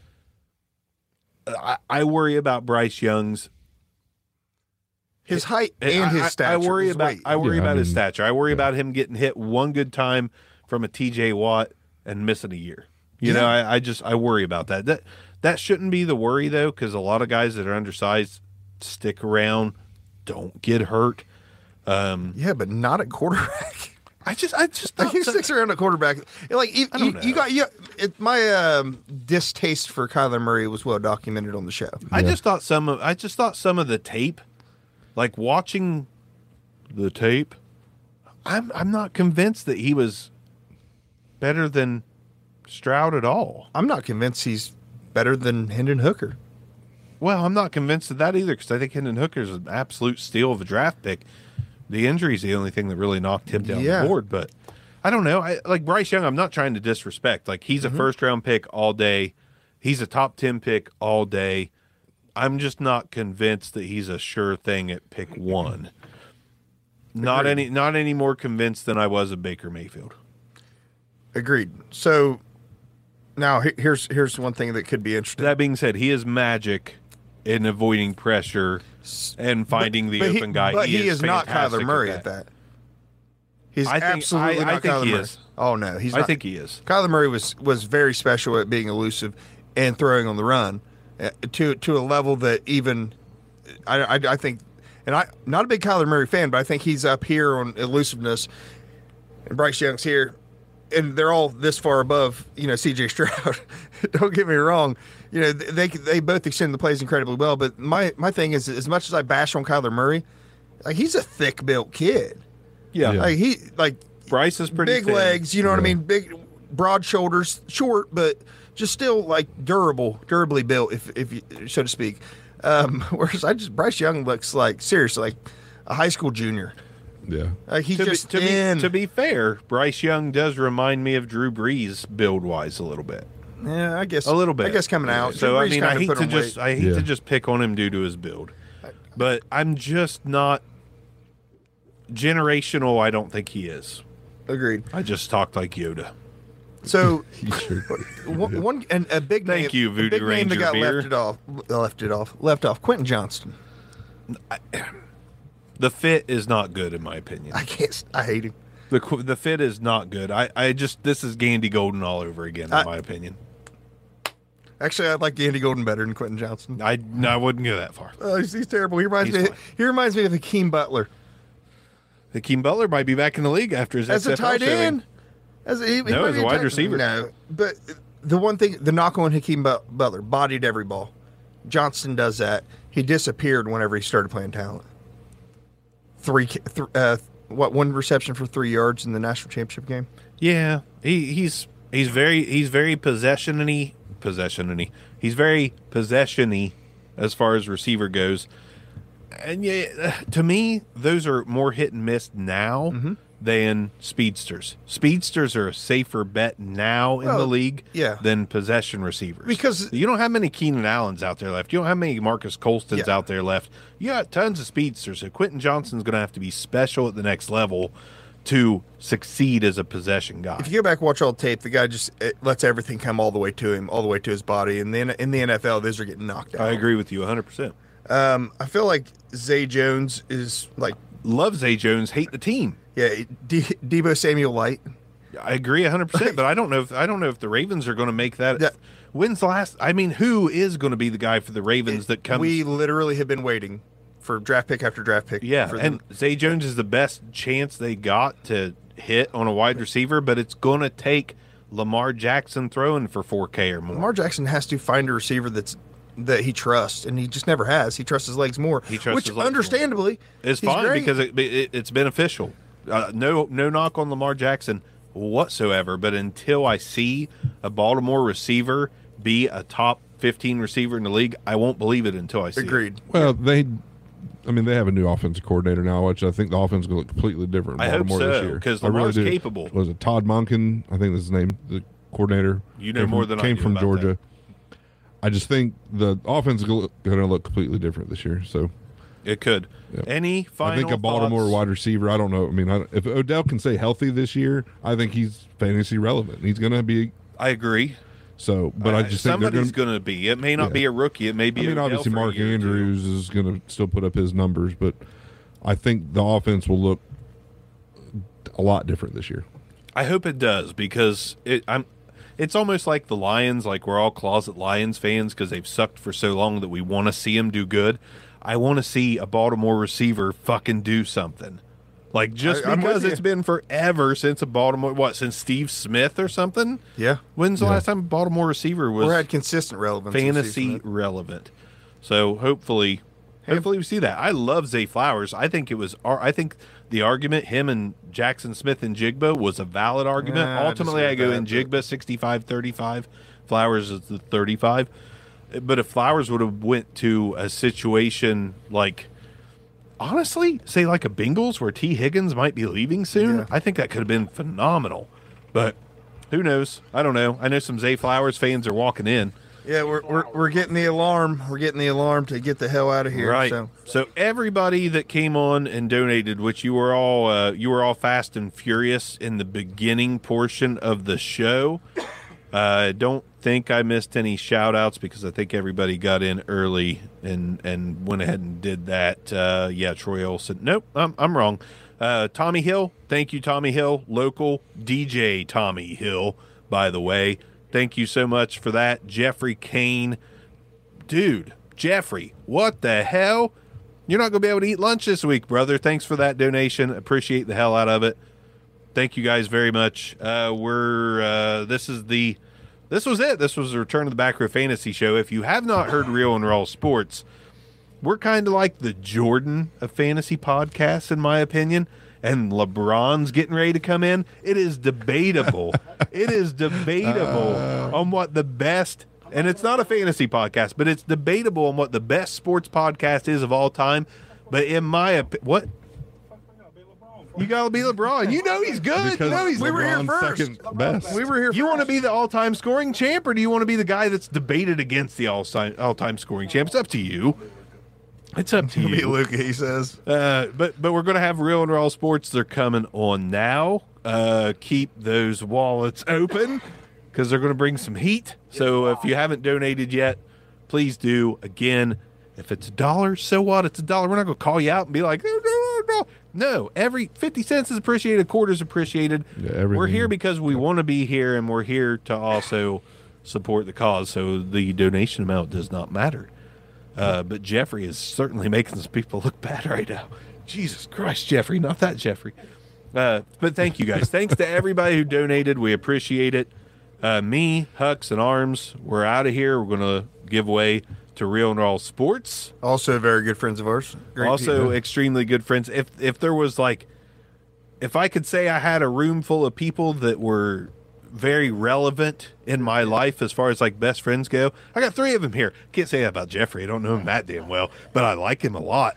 I worry about Bryce Young's his height and his stature. I worry his about weight. I worry Yeah, I about his mean, stature. I worry about him getting hit one good time from a TJ Watt and missing a year. You know, I worry about that. That shouldn't be the worry though, because a lot of guys that are undersized stick around, don't get hurt. Yeah, but not at quarterback. I just Like thought he sticks around at quarterback. Like you know. my distaste for Kyler Murray was well documented on the show. I just thought some of the tape, like watching the tape, I'm not convinced that he was better than Stroud at all. I'm not convinced he's better than Hendon Hooker. Well, I'm not convinced of that either, because I think Hendon Hooker's an absolute steal of a draft pick. The injury's the only thing that really knocked him down the board. But I don't know. Like Bryce Young, I'm not trying to disrespect. Like, he's a first-round pick all day. He's a top 10 pick all day. I'm just not convinced that he's a sure thing at pick 1. Not any more convinced than I was of Baker Mayfield. Agreed. So now here's one thing that could be interesting. That being said, he is magic in avoiding pressure and finding the open guy. But he is not fantastic Kyler Murray at that. He's I think- absolutely I not think Kyler he Murray. is. Oh no, he's not. I think he is. Kyler Murray was very special at being elusive and throwing on the run to a level that even I think, and I'm not a big Kyler Murray fan, but I think he's up here on elusiveness, and Bryce Young's here, and they're all this far above C.J. Stroud. Don't get me wrong. They both extend the plays incredibly well, but my thing is, as much as I bash on Kyler Murray, like, he's a thick built kid. Yeah. Like Bryce is pretty big thin. legs, you know what I mean? Big, broad shoulders, short, but just still like durably built, if you, so to speak. Whereas Bryce Young looks like, seriously, like a high school junior. Yeah. Like, he's just to be fair, Bryce Young does remind me of Drew Brees build wise a little bit. Yeah, I guess A little bit. I guess coming out. So Drew I Brees mean, kinda I hate put to on just weight. pick on him due to his build, but I'm just not generational. I don't think he is. Agreed. I just talked like Yoda. So You sure? one and a big Thank name, you, a Voodoo big name that Ranger got beer. left off. Quentin Johnston. The fit is not good in my opinion. I hate him. The fit is not good. I just, this is Gandy Golden all over again in my opinion. Actually, I like Andy Golden better than Quentin Johnston. I wouldn't go that far. He's terrible. He reminds He's me. fine. He reminds me of Hakeem Butler Hakeem Butler might be back in the league after his as a XFL tight showing. end. As a wide receiver. No, but the one thing, the knock on Hakeem Butler, bodied every ball. Johnston does that. He disappeared whenever he started playing talent. One reception for 3 yards in the national championship game. Yeah, he's very possession-y. He's very possession-y as far as receiver goes. And yeah, to me, those are more hit and miss now than speedsters. Speedsters are a safer bet now in the league than possession receivers. Because you don't have many Keenan Allens out there left. You don't have many Marcus Colstons out there left. You got tons of speedsters. So Quentin Johnston's going to have to be special at the next level to succeed as a possession guy. if you go back and watch all the tape, the guy just lets everything come all the way to him, all the way to his body. And then in the NFL, those are getting knocked out. I agree with you 100%. I feel like Zay Jones is like, Love Zay Jones, hate the team. yeah, Debo Samuel Light. I agree 100%, but I don't know if the Ravens are going to make that. Yeah. When's the last? I mean, who is going to be the guy for the Ravens that comes? We literally have been waiting for draft pick after draft pick. Yeah, for and them. Zay Jones is the best chance they got to hit on a wide receiver, but it's going to take Lamar Jackson throwing for 4K or more. Lamar Jackson has to find a receiver that he trusts, and he just never has. He trusts his legs more, He trusts which his legs more. understandably It's he's fine great. because it's beneficial. No knock on Lamar Jackson whatsoever, but until I see a Baltimore receiver be a top 15 receiver in the league, I won't believe it until I see Agreed. Well, they have a new offensive coordinator now, which I think the offense is going to look completely different in I hope Baltimore this so, year. 'cause I really Lamar's do. capable. Was it Todd Monken? I think that's his name, the coordinator. You know more than I came do from about Georgia. I just think the offense is going to look completely different this year. So It could. Yeah. Any final I think a Baltimore thoughts? wide receiver. I don't know. I mean, if Odell can stay healthy this year, I think he's fantasy relevant. He's going to be. I agree. So, but I just think they're somebody's going. going to be. It may not be a rookie. It may be. I mean, Odell obviously, for a Mark year or two. Andrews is going to still put up his numbers, but I think the offense will look a lot different this year. I hope it does, because it's almost like the Lions, like we're all closet Lions fans because they've sucked for so long that we want to see them do good. I want to see a Baltimore receiver fucking do something. Like, just because it's been forever since a Baltimore, since Steve Smith or something? Yeah. When's the last time a Baltimore receiver was or had consistent relevance? Fantasy relevant. So hopefully we see that. I love Zay Flowers. I think the argument, him and Jackson Smith and Jigba, was a valid argument. Ultimately, I go in Jigba 65-35. Flowers is the 35. But if Flowers would have went to a situation like, honestly, say like a Bengals where T. Higgins might be leaving soon, I think that could have been phenomenal. But who knows? I don't know. I know some Zay Flowers fans are walking in. Yeah, we're getting the alarm. We're getting the alarm to get the hell out of here. Right. So everybody that came on and donated, which you were all fast and furious in the beginning portion of the show. Don't think I missed any shout outs because I think everybody got in early and went ahead and did that. Troy Olson. Nope, I'm wrong. Tommy Hill. Thank you, Tommy Hill. Local DJ Tommy Hill, by the way. Thank you so much for that. Jeffrey Kane. Dude, Jeffrey, what the hell? You're not going to be able to eat lunch this week, brother. Thanks for that donation. Appreciate the hell out of it. Thank you guys very much. This was it. This was the Return of the Back Row Fantasy Show. If you have not heard Real and Raw Sports, we're kind of like the Jordan of fantasy podcasts, in my opinion. And LeBron's getting ready to come in. It is debatable. On what the best, and it's not a fantasy podcast, but it's debatable on what the best sports podcast is of all time. But in my opinion, what? You gotta be LeBron. You know he's good. Because you know he's. we were here first. Second best. We were here. You want to be the all-time scoring champ, or do you want to be the guy that's debated against the all-time scoring champ? It's up to you. It's up to you. Be Luka, he says. But we're gonna have Real and Raw Sports. They're coming on now. Keep those wallets open because they're gonna bring some heat. So if you haven't donated yet, please do. Again, if it's $1, so what? It's $1. We're not gonna call you out and be like, no. Every 50 cents is appreciated. A quarter is appreciated. Yeah, we're here because we want to be here, and we're here to also support the cause. So the donation amount does not matter. But Jeffrey is certainly making some people look bad right now. Jesus Christ, Jeffrey, not that Jeffrey. But thank you guys. Thanks to everybody who donated. We appreciate it. Me, Hux, and Arms, we're out of here. We're going to give away to Real and Raw Sports. Also very good friends of ours. Great also people. Extremely good friends. If there was if I could say I had a room full of people that were very relevant in my life as far as best friends go, I got 3 of them here. Can't say that about Jeffrey. I don't know him that damn well, but I like him a lot.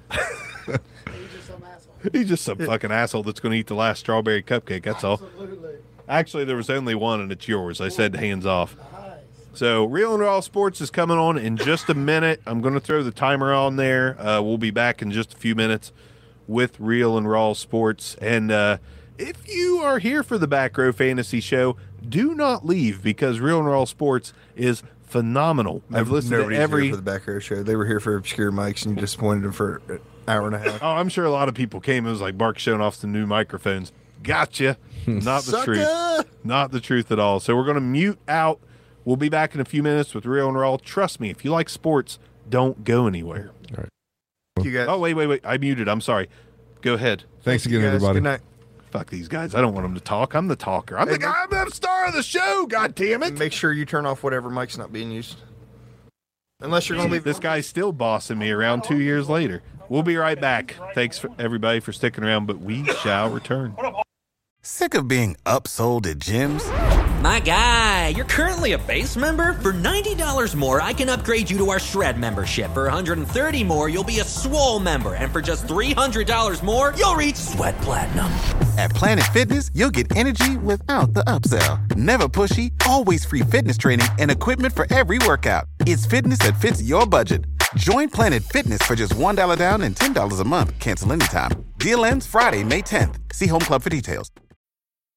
He's just some fucking asshole that's going to eat the last strawberry cupcake. That's all. Actually, there was only one, and it's yours. I said hands off. So Real and Raw Sports is coming on in just a minute. I'm going to throw the timer on there. We'll be back in just a few minutes with Real and Raw Sports. And if you are here for the Back Row Fantasy Show, do not leave because Real and Raw Sports is phenomenal. I've listened to every here for the Back Row Show. They were here for Obscure Mics, and you disappointed them for an hour and a half. Oh, I'm sure a lot of people came. It was like Mark showing off some new microphones. Gotcha. Not the truth. Not the truth at all. So we're going to mute out. We'll be back in a few minutes with Real and Raw. Trust me, if you like sports, don't go anywhere. All right. You guys. Oh, wait. I muted. I'm sorry. Go ahead. Thanks again, guys. everybody. Good night. Fuck these guys. I don't want them to talk. I'm the talker. I'm the star of the show. God damn it. Make sure you turn off whatever mic's not being used. Unless you're going to leave. This guy's still bossing me around 2 years later. We'll be right back. Thanks for everybody for sticking around, but we shall return. Sick of being upsold at gyms? My guy, you're currently a base member? For $90 more, I can upgrade you to our Shred membership. For $130 more, you'll be a Swole member. And for just $300 more, you'll reach Sweat Platinum. At Planet Fitness, you'll get energy without the upsell. Never pushy, always free fitness training and equipment for every workout. It's fitness that fits your budget. Join Planet Fitness for just $1 down and $10 a month. Cancel anytime. Deal ends Friday, May 10th. See Home Club for details.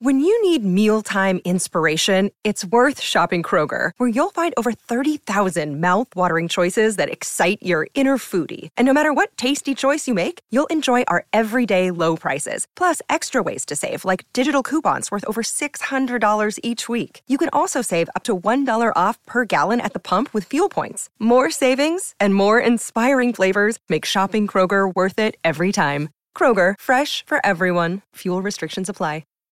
When you need mealtime inspiration, it's worth shopping Kroger, where you'll find over 30,000 mouth-watering choices that excite your inner foodie. And no matter what tasty choice you make, you'll enjoy our everyday low prices, plus extra ways to save, like digital coupons worth over $600 each week. You can also save up to $1 off per gallon at the pump with fuel points. More savings and more inspiring flavors make shopping Kroger worth it every time. Kroger, fresh for everyone. Fuel restrictions apply.